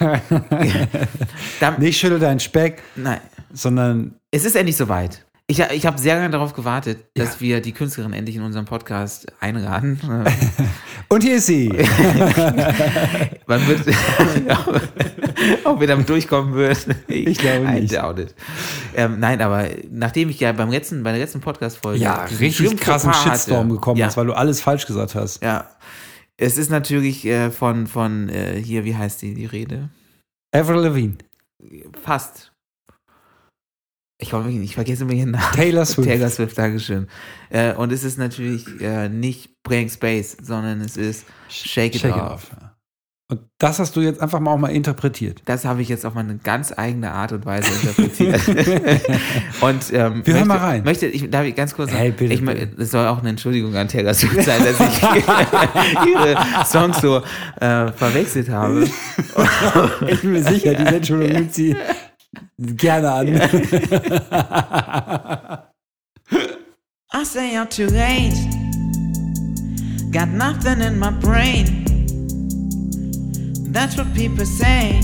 S1: Da,
S2: Nicht schüttel deinen Speck,
S1: nein,
S2: sondern
S1: es ist endlich soweit. Ich, ich habe sehr lange darauf gewartet, dass
S2: Ja.
S1: wir die Künstlerin endlich in unserem Podcast einladen.
S2: und hier ist sie.
S1: Man wird, ob wir damit durchkommen würden.
S2: Ich glaube
S1: I
S2: nicht.
S1: doubt it. Ähm, nein, aber nachdem ich ja beim letzten, bei der letzten Podcast-Folge
S2: Ja,
S1: diesen
S2: richtig
S1: schlimmen
S2: krassen
S1: Fauxpas
S2: Shitstorm
S1: hatte,
S2: gekommen
S1: ja,
S2: ist, weil du alles falsch gesagt hast.
S1: ja, es ist natürlich äh, von, von äh, hier, wie heißt die, die Rede?
S2: Avril Lavigne,
S1: Fast. Ich, komm, ich vergesse immer ihren Namen.
S2: Taylor Swift.
S1: Taylor Swift, Dankeschön. Äh, und es ist natürlich äh, nicht Blank Space, sondern es ist Shake It
S2: Shake It
S1: Off.
S2: Off. Und das hast du jetzt einfach mal auch mal interpretiert.
S1: Das habe ich jetzt auf meine ganz eigene Art und Weise interpretiert. und ähm,
S2: Wir hören
S1: möchte,
S2: mal rein.
S1: Möchte, ich, darf ich ganz kurz
S2: Hey, bitte,
S1: ich,
S2: bitte.
S1: Es soll auch eine Entschuldigung an Taylor Swift sein, dass ich ihre Songs so äh, verwechselt habe.
S2: Ich bin mir sicher, diese Entschuldigung nimmt sie gerne an.
S1: I say you're too late. Got nothing in my brain. That's what people say.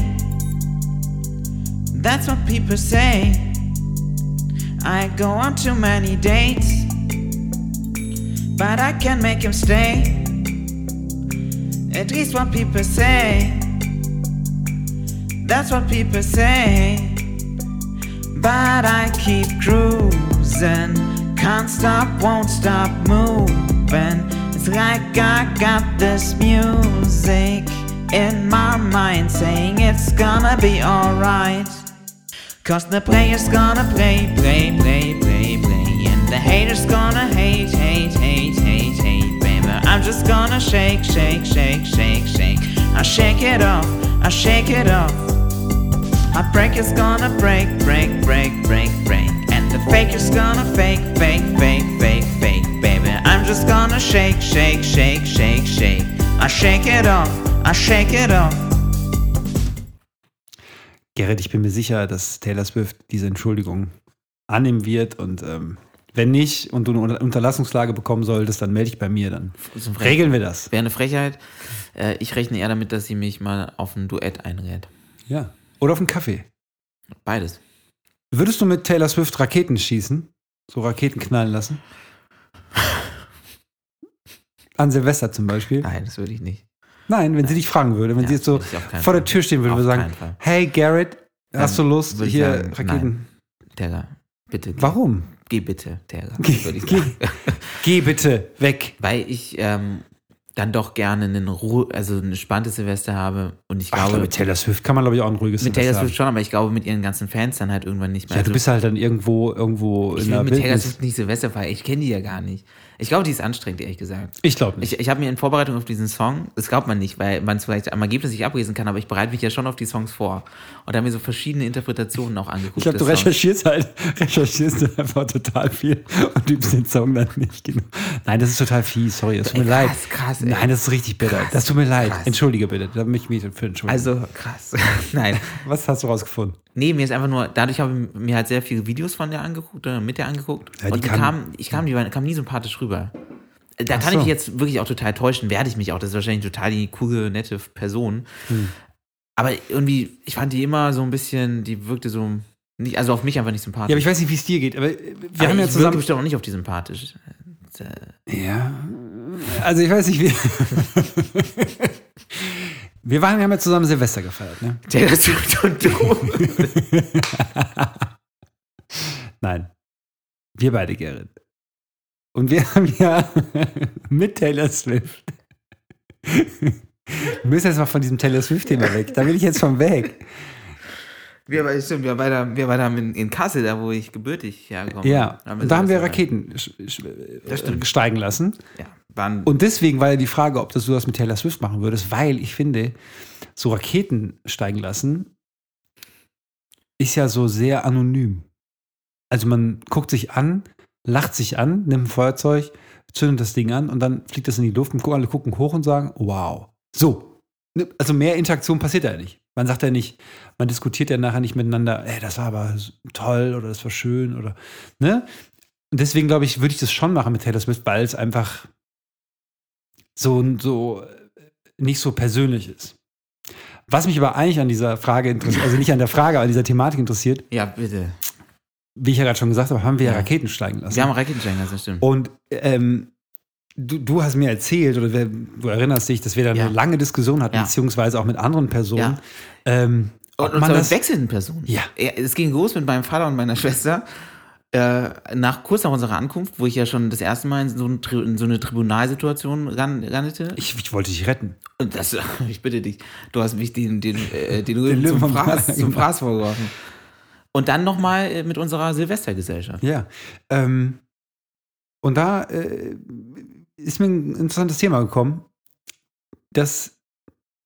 S1: That's what people say. I go on too many dates, but I can't make him stay. At least what people say. That's what people say. But I keep cruising. Can't stop, won't stop moving. It's like I got this music in my mind saying it's gonna be alright. Cause the player's gonna play, play, play, play, play. And the hater's gonna hate, hate, hate, hate, hate, baby. I'm just gonna shake, shake, shake, shake, shake. I shake it off, I shake it off. My break is gonna break, break, break, break, break. And the fake is gonna fake, fake, fake, fake, fake, baby. I'm just gonna shake, shake, shake, shake, shake. I shake it off, I shake it off.
S2: Gerrit, ich bin mir sicher, dass Taylor Swift diese Entschuldigung annehmen wird und ähm, wenn nicht und du eine Unterlassungslage bekommen solltest, dann melde dich bei mir, dann regeln wir das.
S1: Wäre eine Frechheit. Äh, ich rechne eher damit, dass sie mich mal auf ein Duett einlädt.
S2: Ja. Oder auf einen Kaffee.
S1: Beides.
S2: Würdest du mit Taylor Swift Raketen schießen? So Raketen knallen lassen? An Silvester zum Beispiel?
S1: Nein, das würde ich nicht.
S2: Nein, wenn sie dich fragen würde, wenn
S1: Ja,
S2: sie jetzt so
S1: würde ich auf keinen
S2: vor der
S1: Fall.
S2: Tür stehen würde
S1: Auf
S2: und sagen,
S1: keinen Fall.
S2: hey Garrett, hast du Lust,
S1: würde ich
S2: hier
S1: sagen,
S2: Raketen?
S1: Taylor, bitte. Geh.
S2: Warum?
S1: Geh bitte, Taylor.
S2: Geh,
S1: würde ich
S2: geh,
S1: sagen.
S2: geh bitte weg.
S1: Weil ich ähm, dann doch gerne einen Ruhe, also ein entspanntes Silvester habe und ich
S2: Ach,
S1: glaube,
S2: ich glaub, mit Taylor Swift kann man glaube ich auch ein ruhiges
S1: mit
S2: Silvester
S1: Taylor
S2: haben.
S1: Swift schon, aber ich glaube mit ihren ganzen Fans dann halt irgendwann nicht mehr.
S2: Ja, du
S1: Also,
S2: bist halt dann irgendwo, irgendwo
S1: ich
S2: in
S1: will
S2: der
S1: mit Taylor
S2: Wildnis.
S1: Swift nicht Silvester feiern. Ich kenne die ja gar nicht. Ich glaube, die ist anstrengend, ehrlich gesagt.
S2: Ich glaube nicht.
S1: Ich, ich habe mir in Vorbereitung auf diesen Song, das glaubt man nicht, weil man es vielleicht am Ergebnis nicht ablesen kann, aber ich bereite mich ja schon auf die Songs vor. Und da haben mir so verschiedene Interpretationen auch angeguckt.
S2: Ich glaube, du
S1: des Songs.
S2: recherchierst halt, recherchierst du einfach total viel und übst den Song dann nicht genug. Nein, das ist total fies, sorry, das tut mir
S1: Krass,
S2: leid.
S1: krass, ey.
S2: Nein, das ist richtig bitter.
S1: Krass,
S2: Das tut mir leid.
S1: krass.
S2: Entschuldige bitte, da möchte ich mich für entschuldigen.
S1: Also, krass. Nein.
S2: Was hast du rausgefunden?
S1: Nee, mir ist einfach nur, dadurch habe ich mir halt sehr viele Videos von der angeguckt oder mit der angeguckt.
S2: Ja, die
S1: und die
S2: kann-
S1: kam, ich kam, die war- kam nie sympathisch rüber. Da
S2: Ach
S1: kann
S2: so.
S1: ich mich jetzt wirklich auch total täuschen, werde ich mich auch. Das ist wahrscheinlich total die coole, nette Person.
S2: Hm.
S1: Aber irgendwie, ich fand die immer so ein bisschen, die wirkte so, nicht, also auf mich einfach nicht sympathisch.
S2: Ja, aber ich weiß nicht, wie es dir geht, aber wir
S1: Aber
S2: haben ja
S1: ich
S2: zusammen.
S1: wirke bestimmt auch nicht auf die sympathisch.
S2: Ja, also ich weiß nicht, wie. Wir waren, wir haben ja zusammen Silvester gefeiert, ne?
S1: Taylor Swift und du.
S2: Nein. Wir beide, Gerrit. Und wir haben ja mit Taylor Swift. Wir müssen jetzt mal von diesem Taylor Swift-Thema weg. Da will ich jetzt von weg.
S1: Wir, beide- stimmt, wir beide, wir beide haben in, in Kassel, da wo ich gebürtig herkomme.
S2: Ja, und da haben wir
S1: Silvester-
S2: Raketen sch- sch-
S1: Das stimmt.
S2: äh, steigen lassen.
S1: Ja, waren,
S2: Und deswegen war ja die Frage, ob das du das mit Taylor Swift machen würdest, weil ich finde, so Raketen steigen lassen ist ja so sehr anonym. Also man guckt sich an, lacht sich an, nimmt ein Feuerzeug, zündet das Ding an und dann fliegt das in die Luft und alle gucken hoch und sagen, wow. So. Also mehr Interaktion passiert ja nicht. Man sagt ja nicht, man diskutiert ja nachher nicht miteinander, ey, das war aber toll oder das war schön oder, ne? Und deswegen glaube ich, würde ich das schon machen mit Taylor Swift, weil es einfach so, so nicht so persönlich ist. Was mich aber eigentlich an dieser Frage interessiert, also nicht an der Frage, aber an dieser Thematik interessiert,
S1: ja, bitte.
S2: wie ich ja gerade schon gesagt habe, haben wir ja,
S1: Ja.
S2: Raketen steigen lassen.
S1: Wir haben Raketensteigen, das stimmt.
S2: Und ähm, du, du hast mir erzählt, oder wer, du erinnerst dich, dass wir da
S1: Ja.
S2: eine lange Diskussion hatten,
S1: Ja.
S2: beziehungsweise auch mit anderen Personen.
S1: Ja.
S2: Ähm, ob
S1: Und, und
S2: man
S1: zwar
S2: das,
S1: mit wechselnden Personen.
S2: Ja.
S1: Es ging los mit meinem Vater und meiner Schwester. Äh, nach, kurz nach unserer Ankunft, wo ich ja schon das erste Mal in so, ein, Tri- in so eine Tribunalsituation ran, rannete.
S2: ich, ich wollte dich retten.
S1: Und das, ich bitte dich, du hast mich den, den, äh, den,
S2: Den
S1: Löwen
S2: Löwen
S1: zum,
S2: vom
S1: Fraß,
S2: Fraß,
S1: zum
S2: genau.
S1: Fraß vorgeworfen. Und dann nochmal äh, mit unserer Silvestergesellschaft.
S2: Ja. Ähm, und da äh, ist mir ein interessantes Thema gekommen, dass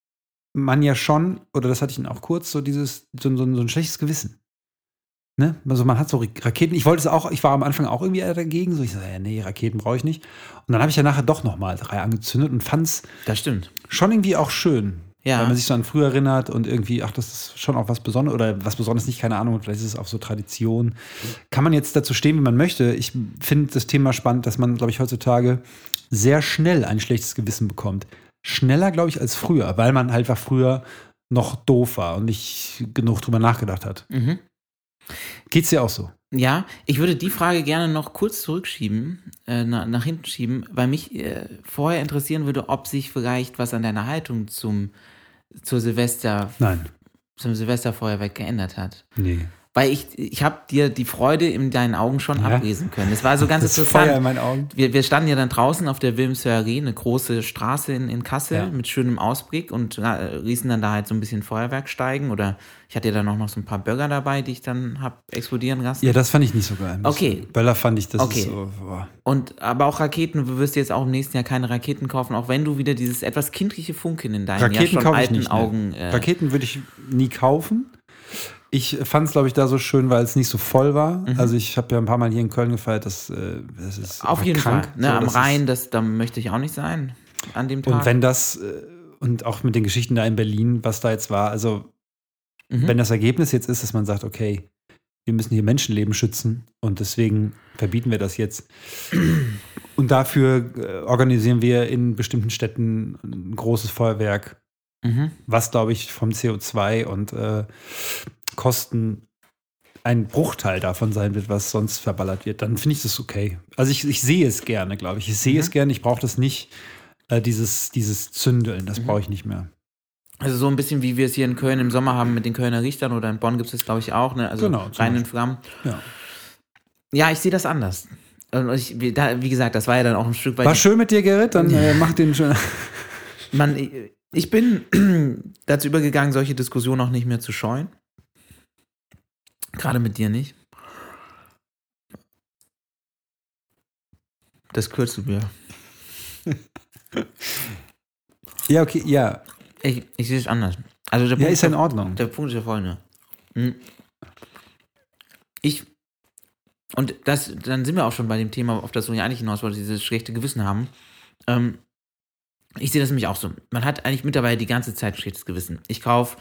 S2: man ja schon, oder das hatte ich dann auch kurz, so dieses, so, so, so ein schlechtes Gewissen. Ne? Also man hat so Raketen, ich wollte es auch, ich war am Anfang auch irgendwie dagegen, so ich so, ja, nee, Raketen brauche ich nicht. Und dann habe ich ja nachher doch nochmal drei angezündet und fand es
S1: Das stimmt.
S2: schon irgendwie auch schön.
S1: Ja.
S2: Weil man sich so an früher erinnert und irgendwie, ach, das ist schon auch was Besonderes oder was Besonderes nicht, keine Ahnung, vielleicht ist es auch so Tradition. Kann man jetzt dazu stehen, wie man möchte. Ich finde das Thema spannend, dass man, glaube ich, heutzutage sehr schnell ein schlechtes Gewissen bekommt. Schneller, glaube ich, als früher, weil man halt einfach früher noch doof war und nicht genug drüber nachgedacht hat.
S1: Mhm.
S2: Geht's dir auch so?
S1: Ja, ich würde die Frage gerne noch kurz zurückschieben, äh, nach, nach hinten schieben, weil mich äh, vorher interessieren würde, ob sich vielleicht was an deiner Haltung zum, zur Silvester,
S2: Nein.
S1: zum Silvesterfeuerwerk geändert hat.
S2: Nee.
S1: Weil ich, ich habe dir die Freude in deinen Augen schon
S2: Ja.
S1: ablesen können. Das war so ganz
S2: Das
S1: interessant.
S2: Feuer in meinen Augen.
S1: Wir, wir standen ja dann draußen auf der Wilhelmshöher-Allee, eine große Straße in, in Kassel
S2: Ja.
S1: mit schönem Ausblick und äh, ließen dann da halt so ein bisschen Feuerwerk steigen. Oder ich hatte ja dann auch noch so ein paar Burger dabei, die ich dann habe explodieren lassen.
S2: Ja, das fand ich nicht so geil. Das
S1: Okay.
S2: Böller fand ich, das
S1: Okay.
S2: ist so, boah.
S1: Und aber auch Raketen, du wirst jetzt auch im nächsten Jahr keine Raketen kaufen, auch wenn du wieder dieses etwas kindliche Funkeln in deinen ja
S2: Raketen
S1: schon
S2: kaufe ich
S1: alten
S2: nicht.
S1: Augen.
S2: Ne.
S1: Äh,
S2: Raketen würde ich nie kaufen. Ich fand es, glaube ich, da so schön, weil es nicht so voll war.
S1: Mhm.
S2: Also ich habe ja ein paar Mal hier in Köln gefeiert, das, äh, das ist
S1: auf jeden
S2: krank.
S1: Fall. Ne,
S2: So,
S1: am
S2: das
S1: Rhein,
S2: ist,
S1: das, da möchte ich auch nicht sein an dem Tag.
S2: und wenn das, äh, und auch mit den Geschichten da in Berlin, was da jetzt war, also
S1: Mhm.
S2: wenn das Ergebnis jetzt ist, dass man sagt, okay, wir müssen hier Menschenleben schützen und deswegen verbieten wir das jetzt. Und dafür äh, organisieren wir in bestimmten Städten ein großes Feuerwerk,
S1: Mhm.
S2: was, glaube ich, vom C O zwei und äh, Kosten ein Bruchteil davon sein wird, was sonst verballert wird, dann finde ich das okay. Also ich, ich sehe es gerne, glaube ich. Ich sehe
S1: Mhm.
S2: es gerne, ich brauche das nicht, äh, dieses, dieses Zündeln, das
S1: Mhm.
S2: brauche ich nicht mehr.
S1: Also so ein bisschen wie wir es hier in Köln im Sommer haben mit den Kölner Richtern oder in Bonn gibt es das, glaube ich, auch. Ne? Also
S2: Genau, zum
S1: rein in Flammen.
S2: Ja.
S1: Ja, ich sehe das anders. Und ich, wie, da, wie gesagt, das war ja dann auch ein Stück weit.
S2: War schön mit dir, Gerrit, dann äh, mach den schön.
S1: Man, ich bin dazu übergegangen, solche Diskussionen auch nicht mehr zu scheuen. Gerade mit dir nicht. Das kürzt du mir.
S2: Ja, okay, ja.
S1: Ich, ich sehe es anders. Also der
S2: Ja,
S1: Punkt
S2: ist ja in Ordnung.
S1: Der Punkt ist ja folgender. Hm. Ich, und das, dann sind wir auch schon bei dem Thema, auf das du ja eigentlich hinaus wolltest, dieses schlechte Gewissen haben. Ähm, ich sehe das nämlich auch so. Man hat eigentlich mittlerweile die ganze Zeit ein schlechtes Gewissen. Ich kaufe,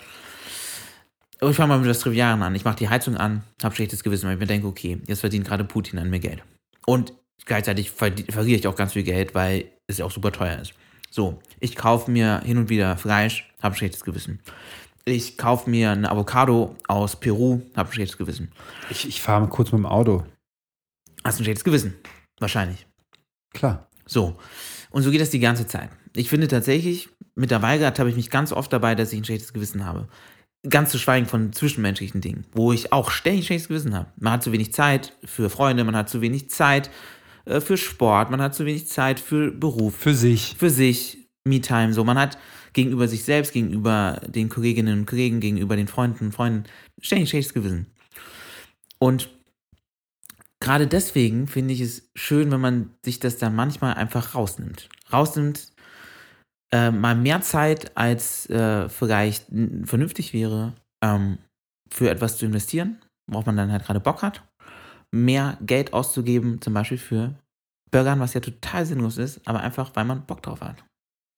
S1: ich fange mal mit das Trivialen an. Ich mache die Heizung an, habe schlechtes Gewissen, weil ich mir denke, okay, jetzt verdient gerade Putin an mir Geld. Und gleichzeitig verdien- verliere ich auch ganz viel Geld, weil es ja auch super teuer ist. So, ich kaufe mir hin und wieder Fleisch, habe ein schlechtes Gewissen. Ich kaufe mir eine Avocado aus Peru, habe ein schlechtes Gewissen.
S2: Ich, ich fahre mal kurz mit dem Auto.
S1: Hast ein schlechtes Gewissen. Wahrscheinlich.
S2: Klar.
S1: So. Und so geht das die ganze Zeit. Ich finde tatsächlich, mittlerweile habe ich mich ganz oft dabei, dass ich ein schlechtes Gewissen habe. Ganz zu schweigen von zwischenmenschlichen Dingen, wo ich auch ständig ein schlechtes Gewissen habe. Man hat zu wenig Zeit für Freunde, man hat zu wenig Zeit äh, für Sport, man hat zu wenig Zeit für Beruf.
S2: Für sich.
S1: Für sich, Me-Time, so. Man hat gegenüber sich selbst, gegenüber den Kolleginnen und Kollegen, gegenüber den Freunden und Freunden ständig ein schlechtes Gewissen. Und gerade deswegen finde ich es schön, wenn man sich das dann manchmal einfach rausnimmt. Rausnimmt, äh, mal mehr Zeit, als äh, vielleicht n- vernünftig wäre, ähm, für etwas zu investieren, worauf man dann halt gerade Bock hat. Mehr Geld auszugeben, zum Beispiel für Burgern, was ja total sinnlos ist, aber einfach, weil man Bock drauf hat.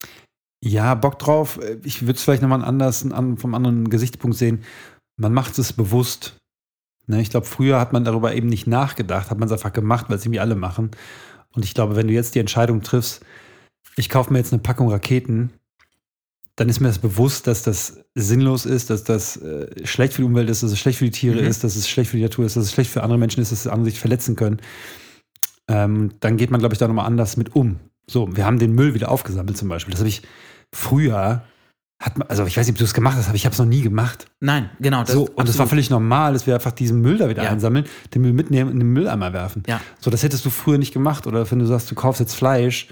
S2: Ja, Bock drauf. Ich würde es vielleicht nochmal anders, an, vom anderen Gesichtspunkt sehen. Man macht es bewusst. Ne, ich glaube, früher hat man darüber eben nicht nachgedacht, hat man es einfach gemacht, weil es irgendwie alle machen. Und ich glaube, wenn du jetzt die Entscheidung triffst, ich kaufe mir jetzt eine Packung Raketen, dann ist mir das bewusst, dass das sinnlos ist, dass das äh, schlecht für die Umwelt ist, dass es schlecht für die Tiere
S1: Mhm.
S2: ist, dass es schlecht für die Natur ist, dass es schlecht für andere Menschen ist, dass andere sich verletzen können. Ähm, dann geht man, glaube ich, da nochmal anders mit um. So, wir haben den Müll wieder aufgesammelt zum Beispiel. Das habe ich früher, hat man, also ich weiß nicht, ob du das gemacht hast, aber ich habe es noch nie gemacht.
S1: Nein, genau. Das,
S2: So, und das war völlig normal, dass wir einfach diesen Müll da wieder
S1: Ja.
S2: einsammeln, den Müll mitnehmen und in den Mülleimer werfen.
S1: Ja.
S2: So, das hättest du früher nicht gemacht. Oder wenn du sagst, du kaufst jetzt Fleisch,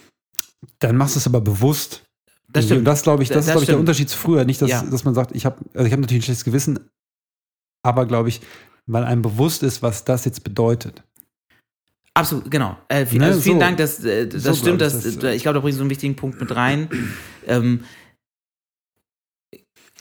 S2: dann machst du es aber bewusst.
S1: Das
S2: Und
S1: stimmt.
S2: das, glaube ich, das,
S1: Das
S2: ist, glaube ich, der
S1: stimmt.
S2: Unterschied zu früher. Nicht, dass,
S1: Ja.
S2: dass man sagt, ich habe also ich hab natürlich ein schlechtes Gewissen, aber glaube ich, weil einem bewusst ist, was das jetzt bedeutet.
S1: Absolut, genau. Äh, viel,
S2: Ne,
S1: also vielen
S2: so.
S1: Dank, dass, äh, das
S2: So,
S1: stimmt.
S2: glaub ich,
S1: Das,
S2: das,
S1: äh, ich glaube, da bringst du einen wichtigen Punkt mit rein. ähm,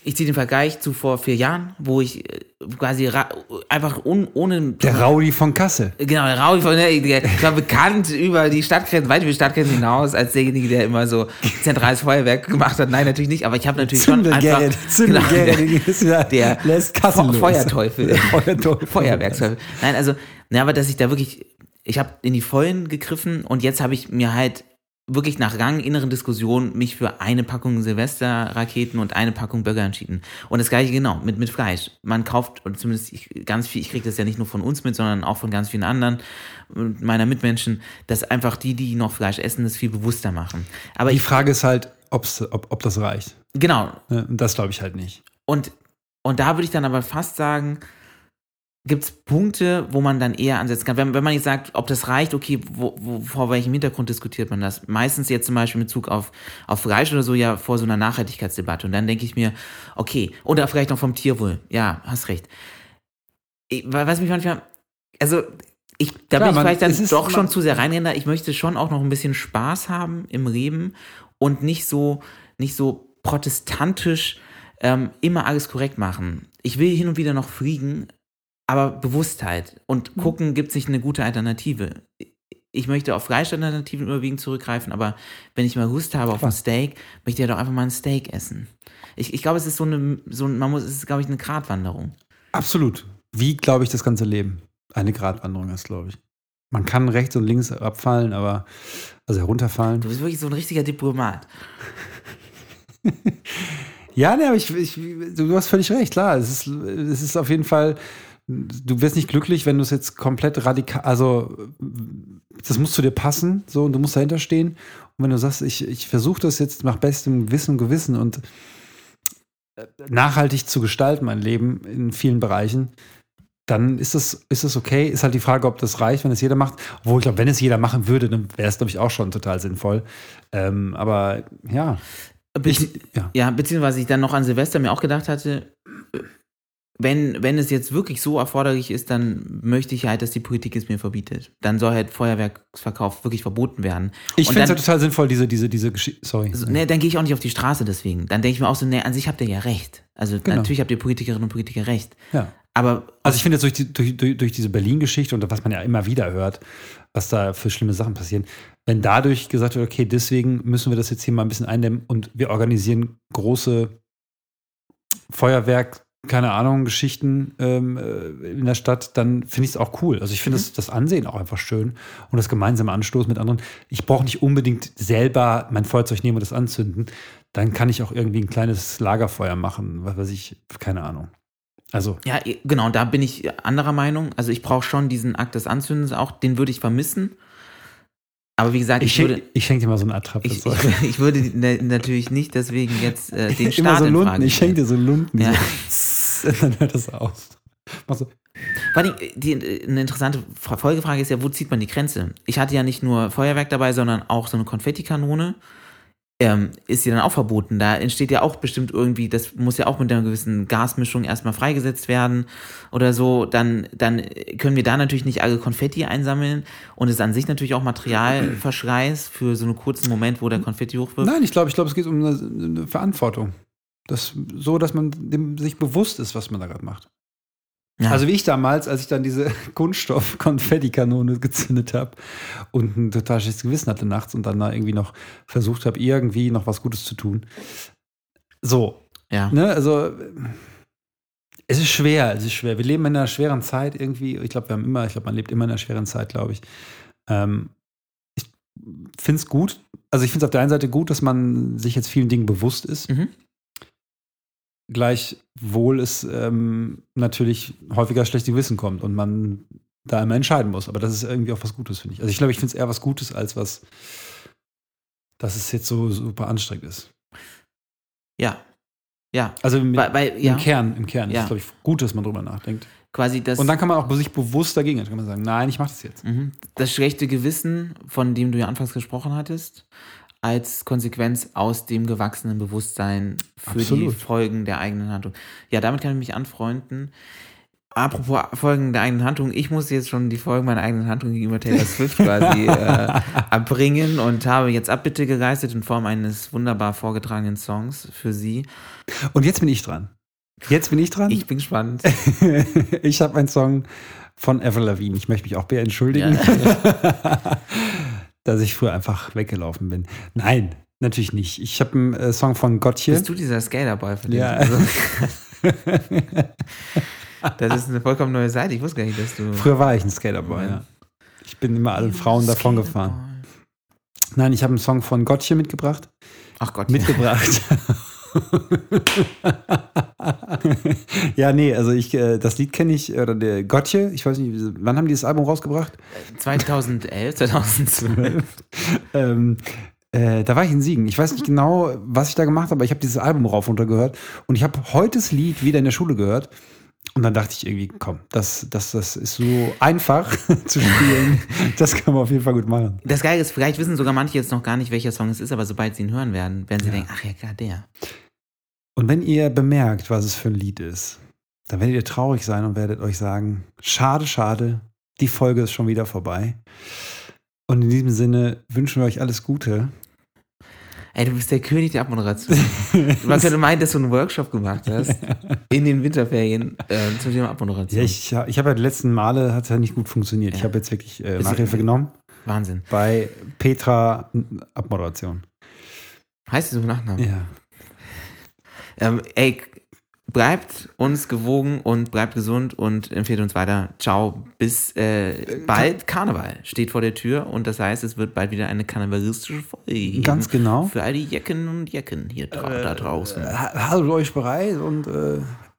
S1: ich ziehe den Vergleich zu vor vier Jahren, wo ich äh, quasi ra- einfach un- ohne...
S2: Der Raudi von Kassel.
S1: Genau, der Raudi von... Der, der war bekannt über die Stadtgrenzen, weit über die Stadtgrenzen hinaus, als derjenige, der immer so zentrales Feuerwerk gemacht hat. Nein, natürlich nicht, aber ich habe natürlich schon einfach...
S2: Gerrit, Zünde
S1: genau,
S2: Gerrit,
S1: der, der
S2: lässt Kassel los.
S1: Feuerteufel.
S2: Der Feuerteufel.
S1: Feuerwerksteufel. Nein, also, na, aber dass ich da wirklich... Ich habe in die Vollen gegriffen und jetzt habe ich mir halt wirklich nach langen inneren Diskussionen mich für eine Packung Silvesterraketen und eine Packung Burger entschieden. Und das gleiche genau, mit, mit Fleisch. Man kauft, oder zumindest ich, ganz viel, ich kriege das ja nicht nur von uns mit, sondern auch von ganz vielen anderen meiner Mitmenschen, dass einfach die, die noch Fleisch essen, das viel bewusster machen. Aber
S2: die
S1: ich,
S2: Frage ist halt, ob's, ob, ob das reicht.
S1: Genau.
S2: Und das glaube ich halt nicht.
S1: Und, und da würde ich dann aber fast sagen, gibt es Punkte, wo man dann eher ansetzen kann. Wenn, wenn man jetzt sagt, ob das reicht, okay, wo, wo, vor welchem Hintergrund diskutiert man das? Meistens jetzt zum Beispiel in Bezug auf, auf Fleisch oder so, ja, vor so einer Nachhaltigkeitsdebatte. Und dann denke ich mir, okay, oder vielleicht noch vom Tierwohl. Ja, hast recht. Ich, was mich manchmal, also, ich, da
S2: Klar,
S1: bin ich
S2: man,
S1: vielleicht dann
S2: ist,
S1: doch
S2: man,
S1: schon zu sehr reinrenner. Ich möchte schon auch noch ein bisschen Spaß haben im Leben und nicht so, nicht so protestantisch ähm, immer alles korrekt machen. Ich will hin und wieder noch fliegen, aber Bewusstheit und gucken, gibt es nicht eine gute Alternative. Ich möchte auf Fleischalternativen überwiegend zurückgreifen, aber wenn ich mal Lust habe auf ein Steak, möchte ich ja doch einfach mal ein Steak essen. Ich, ich glaube, es ist so eine, so ein, man muss, es ist, glaube ich, eine Gratwanderung.
S2: Absolut. Wie, glaube ich, das ganze Leben eine Gratwanderung ist, glaube ich. Man kann rechts und links abfallen, aber, also herunterfallen.
S1: Du bist wirklich so ein richtiger Diplomat.
S2: Ja, ne, aber ich, ich, du hast völlig recht, klar. Es ist, es ist auf jeden Fall, du wirst nicht glücklich, wenn du es jetzt komplett radikal, also das muss zu dir passen, so, und du musst dahinter stehen. Und wenn du sagst, ich, ich versuche das jetzt nach bestem Wissen und Gewissen und nachhaltig zu gestalten, mein Leben in vielen Bereichen, dann ist das, ist das okay. Ist halt die Frage, ob das reicht, wenn es jeder macht. Obwohl, ich glaube, wenn es jeder machen würde, dann wäre es, glaube ich, auch schon total sinnvoll. Ähm, aber ja.
S1: Be-
S2: ich, ja.
S1: Ja, beziehungsweise ich dann noch an Silvester mir auch gedacht hatte, wenn, wenn es jetzt wirklich so erforderlich ist, dann möchte ich halt, dass die Politik es mir verbietet. Dann soll halt Feuerwerksverkauf wirklich verboten werden.
S2: Ich finde es ja
S1: dann,
S2: total sinnvoll, diese, diese, diese Geschichte. Sorry.
S1: so, ne, dann gehe ich auch nicht auf die Straße deswegen. Dann denke ich mir auch so, ne, an sich habt ihr ja recht. Also
S2: Genau.
S1: natürlich habt ihr Politikerinnen und Politiker recht.
S2: Ja.
S1: Aber
S2: Also ich finde jetzt durch, die, durch, durch, durch diese Berlin-Geschichte und was man ja immer wieder hört, was da für schlimme Sachen passieren, wenn dadurch gesagt wird, okay, deswegen müssen wir das jetzt hier mal ein bisschen eindämmen und wir organisieren große Feuerwerk, keine Ahnung, Geschichten ähm, in der Stadt, dann finde ich es auch cool. Also ich finde
S1: Mhm.
S2: das, das Ansehen auch einfach schön und das gemeinsame Anstoßen mit anderen. Ich brauche nicht unbedingt selber mein Feuerzeug nehmen und das anzünden. Dann kann ich auch irgendwie ein kleines Lagerfeuer machen, was weiß ich, keine Ahnung. Also
S1: ja, genau, da bin ich anderer Meinung. Also ich brauche schon diesen Akt des Anzündens auch, den würde ich vermissen. Aber wie gesagt,
S2: ich,
S1: ich,
S2: schenk,
S1: würde...
S2: ich schenke dir mal so eine Attrappe.
S1: Ich, ich, ich würde ne, natürlich nicht deswegen jetzt äh, den
S2: Immer
S1: Staat
S2: so
S1: in
S2: Lunden,
S1: Frage
S2: ich schenke dir so Lunden.
S1: Ja.
S2: So. Und dann hört das aus. Mach so.
S1: Vor allem, die, eine interessante Folgefrage ist ja, wo zieht man die Grenze? Ich hatte ja nicht nur Feuerwerk dabei, sondern auch so eine Konfettikanone. Ähm, ist die dann auch verboten? Da entsteht ja auch bestimmt irgendwie, das muss ja auch mit einer gewissen Gasmischung erstmal freigesetzt werden oder so. Dann, dann können wir da natürlich nicht alle Konfetti einsammeln und es ist an sich natürlich auch Materialverschleiß für so einen kurzen Moment, wo der Konfetti hochwirft.
S2: Nein, ich glaube, ich glaube, es geht um eine, eine Verantwortung. Das, so, dass man dem sich bewusst ist, was man da gerade macht.
S1: Ja.
S2: Also wie ich damals, als ich dann diese Kunststoff-Konfettikanone gezündet habe und ein total schlechtes Gewissen hatte nachts und dann da irgendwie noch versucht habe, irgendwie noch was Gutes zu tun. So,
S1: Ja.
S2: ne, also es ist schwer, es ist schwer. Wir leben in einer schweren Zeit irgendwie. Ich glaube, wir haben immer, ich glaube, man lebt immer in einer schweren Zeit, glaube ich. Ähm, ich finde es gut. Also ich finde es auf der einen Seite gut, dass man sich jetzt vielen Dingen bewusst ist.
S1: Mhm.
S2: Gleichwohl es ähm, natürlich häufiger schlechtes Gewissen kommt und man da immer entscheiden muss. Aber das ist irgendwie auch was Gutes, finde ich. Also ich glaube, ich finde es eher was Gutes, als was, dass es jetzt so super anstrengend ist.
S1: Ja. Ja.
S2: Also im,
S1: Weil, weil, ja.
S2: im Kern, im Kern
S1: Ja.
S2: ist es, glaube ich, gut, dass man drüber nachdenkt.
S1: Quasi das,
S2: Und dann kann man auch sich bewusst dagegen, dann kann man sagen, nein, ich mache das jetzt.
S1: mhm. das schlechte Gewissen, von dem du ja anfangs gesprochen hattest, als Konsequenz aus dem gewachsenen Bewusstsein für
S2: Absolut.
S1: die Folgen der eigenen Handlung. Ja, damit kann ich mich anfreunden. apropos Folgen der eigenen Handlung, ich muss jetzt schon die Folgen meiner eigenen Handlung gegenüber Taylor Swift quasi äh, abbringen und habe jetzt Abbitte geleistet in Form eines wunderbar vorgetragenen Songs für sie.
S2: Und jetzt bin ich dran. Jetzt bin ich dran.
S1: Ich bin gespannt.
S2: Ich habe einen Song von Avril Lavigne. Ich möchte mich auch bei ihr entschuldigen, ja. dass ich früher einfach weggelaufen bin. Nein, natürlich nicht. Ich habe einen äh, Song von Gotye.
S1: Bist du dieser Skaterboy für den?
S2: Ja.
S1: Also, das ist eine vollkommen neue Seite. Ich wusste gar nicht, dass du...
S2: Früher war ich ein Skaterboy, ja. Ich bin immer allen Frauen davon gefahren. Nein, ich habe einen Song von Gotye mitgebracht.
S1: Ach Gott.
S2: Mitgebracht. Ja, nee, also ich, äh, das Lied kenne ich, oder der Gotye, ich weiß nicht, wann haben die das Album rausgebracht?
S1: zweitausendelf, zweitausendzwölf.
S2: ähm, äh, da war ich in Siegen. Ich weiß nicht genau, was ich da gemacht habe, aber ich habe dieses Album rauf und runter gehört und ich habe heute das Lied wieder in der Schule gehört und dann dachte ich irgendwie, komm, das, das, das ist so einfach zu spielen, das kann man auf jeden Fall gut machen.
S1: Das Geile ist, vielleicht wissen sogar manche jetzt noch gar nicht, welcher Song es ist, aber sobald sie ihn hören werden, werden sie ja. denken, ach ja, klar, der.
S2: Und wenn ihr bemerkt, was es für ein Lied ist, dann werdet ihr traurig sein und werdet euch sagen, schade, schade, die Folge ist schon wieder vorbei. Und in diesem Sinne wünschen wir euch alles Gute.
S1: Ey, du bist der König der Abmoderation. Man könnte meinen, dass du einen Workshop gemacht hast in den Winterferien äh, zum Thema Abmoderation.
S2: Ja, ich, ich habe ja die letzten Male, hat es ja nicht gut funktioniert. Ja. Ich habe jetzt wirklich äh, Nachhilfe genommen.
S1: Wahnsinn.
S2: Bei Petra Abmoderation.
S1: Heißt es im Nachnamen?
S2: Ja.
S1: Ähm, ey, bleibt uns gewogen und bleibt gesund und empfehlt uns weiter. Ciao, bis äh, bald. Karneval steht vor der Tür und das heißt, es wird bald wieder eine karnevalistische Folge geben.
S2: Ganz genau.
S1: Für all die Jecken und Jecken hier dra- äh, da draußen.
S2: Äh, haltet euch bereit und äh,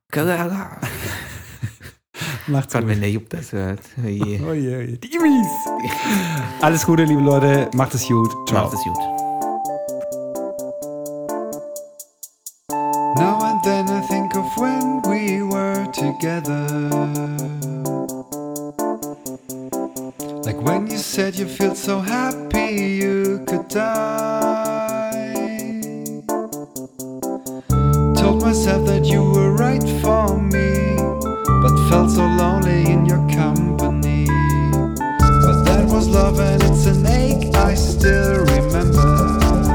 S2: macht's
S1: Gott,
S2: gut.
S1: wenn der Jupp das hört. Oh je.
S2: Oh je, oh je. Die Immis. Alles Gute, liebe Leute. Macht es gut. Ciao.
S1: Macht es gut.
S3: Now and then I think of when we were together, like when you said you feel so happy you could die. Told myself that you were right for me, but felt so lonely in your company. But that was love and it's an ache I still remember.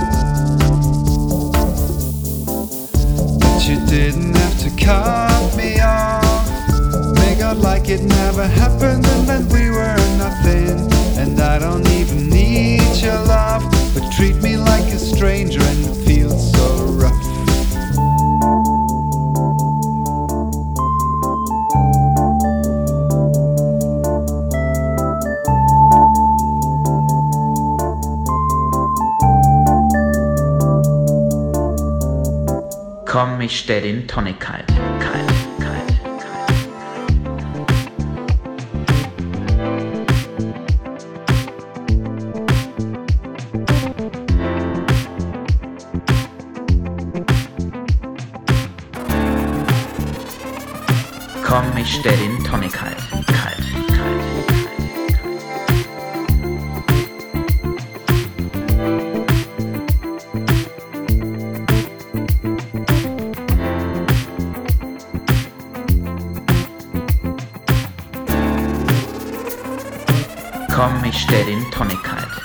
S3: You didn't have to cut me off, make out like it never happened and that we were nothing. And I don't even need your love, but treat me like a stranger and it feels so rough.
S1: Komm, ich stell den Tonic kalt, kalt, kalt, kalt. Komm, ich stell den Tonic kalt, kalt, kalt. Komm, ich stell den Tonic kalt.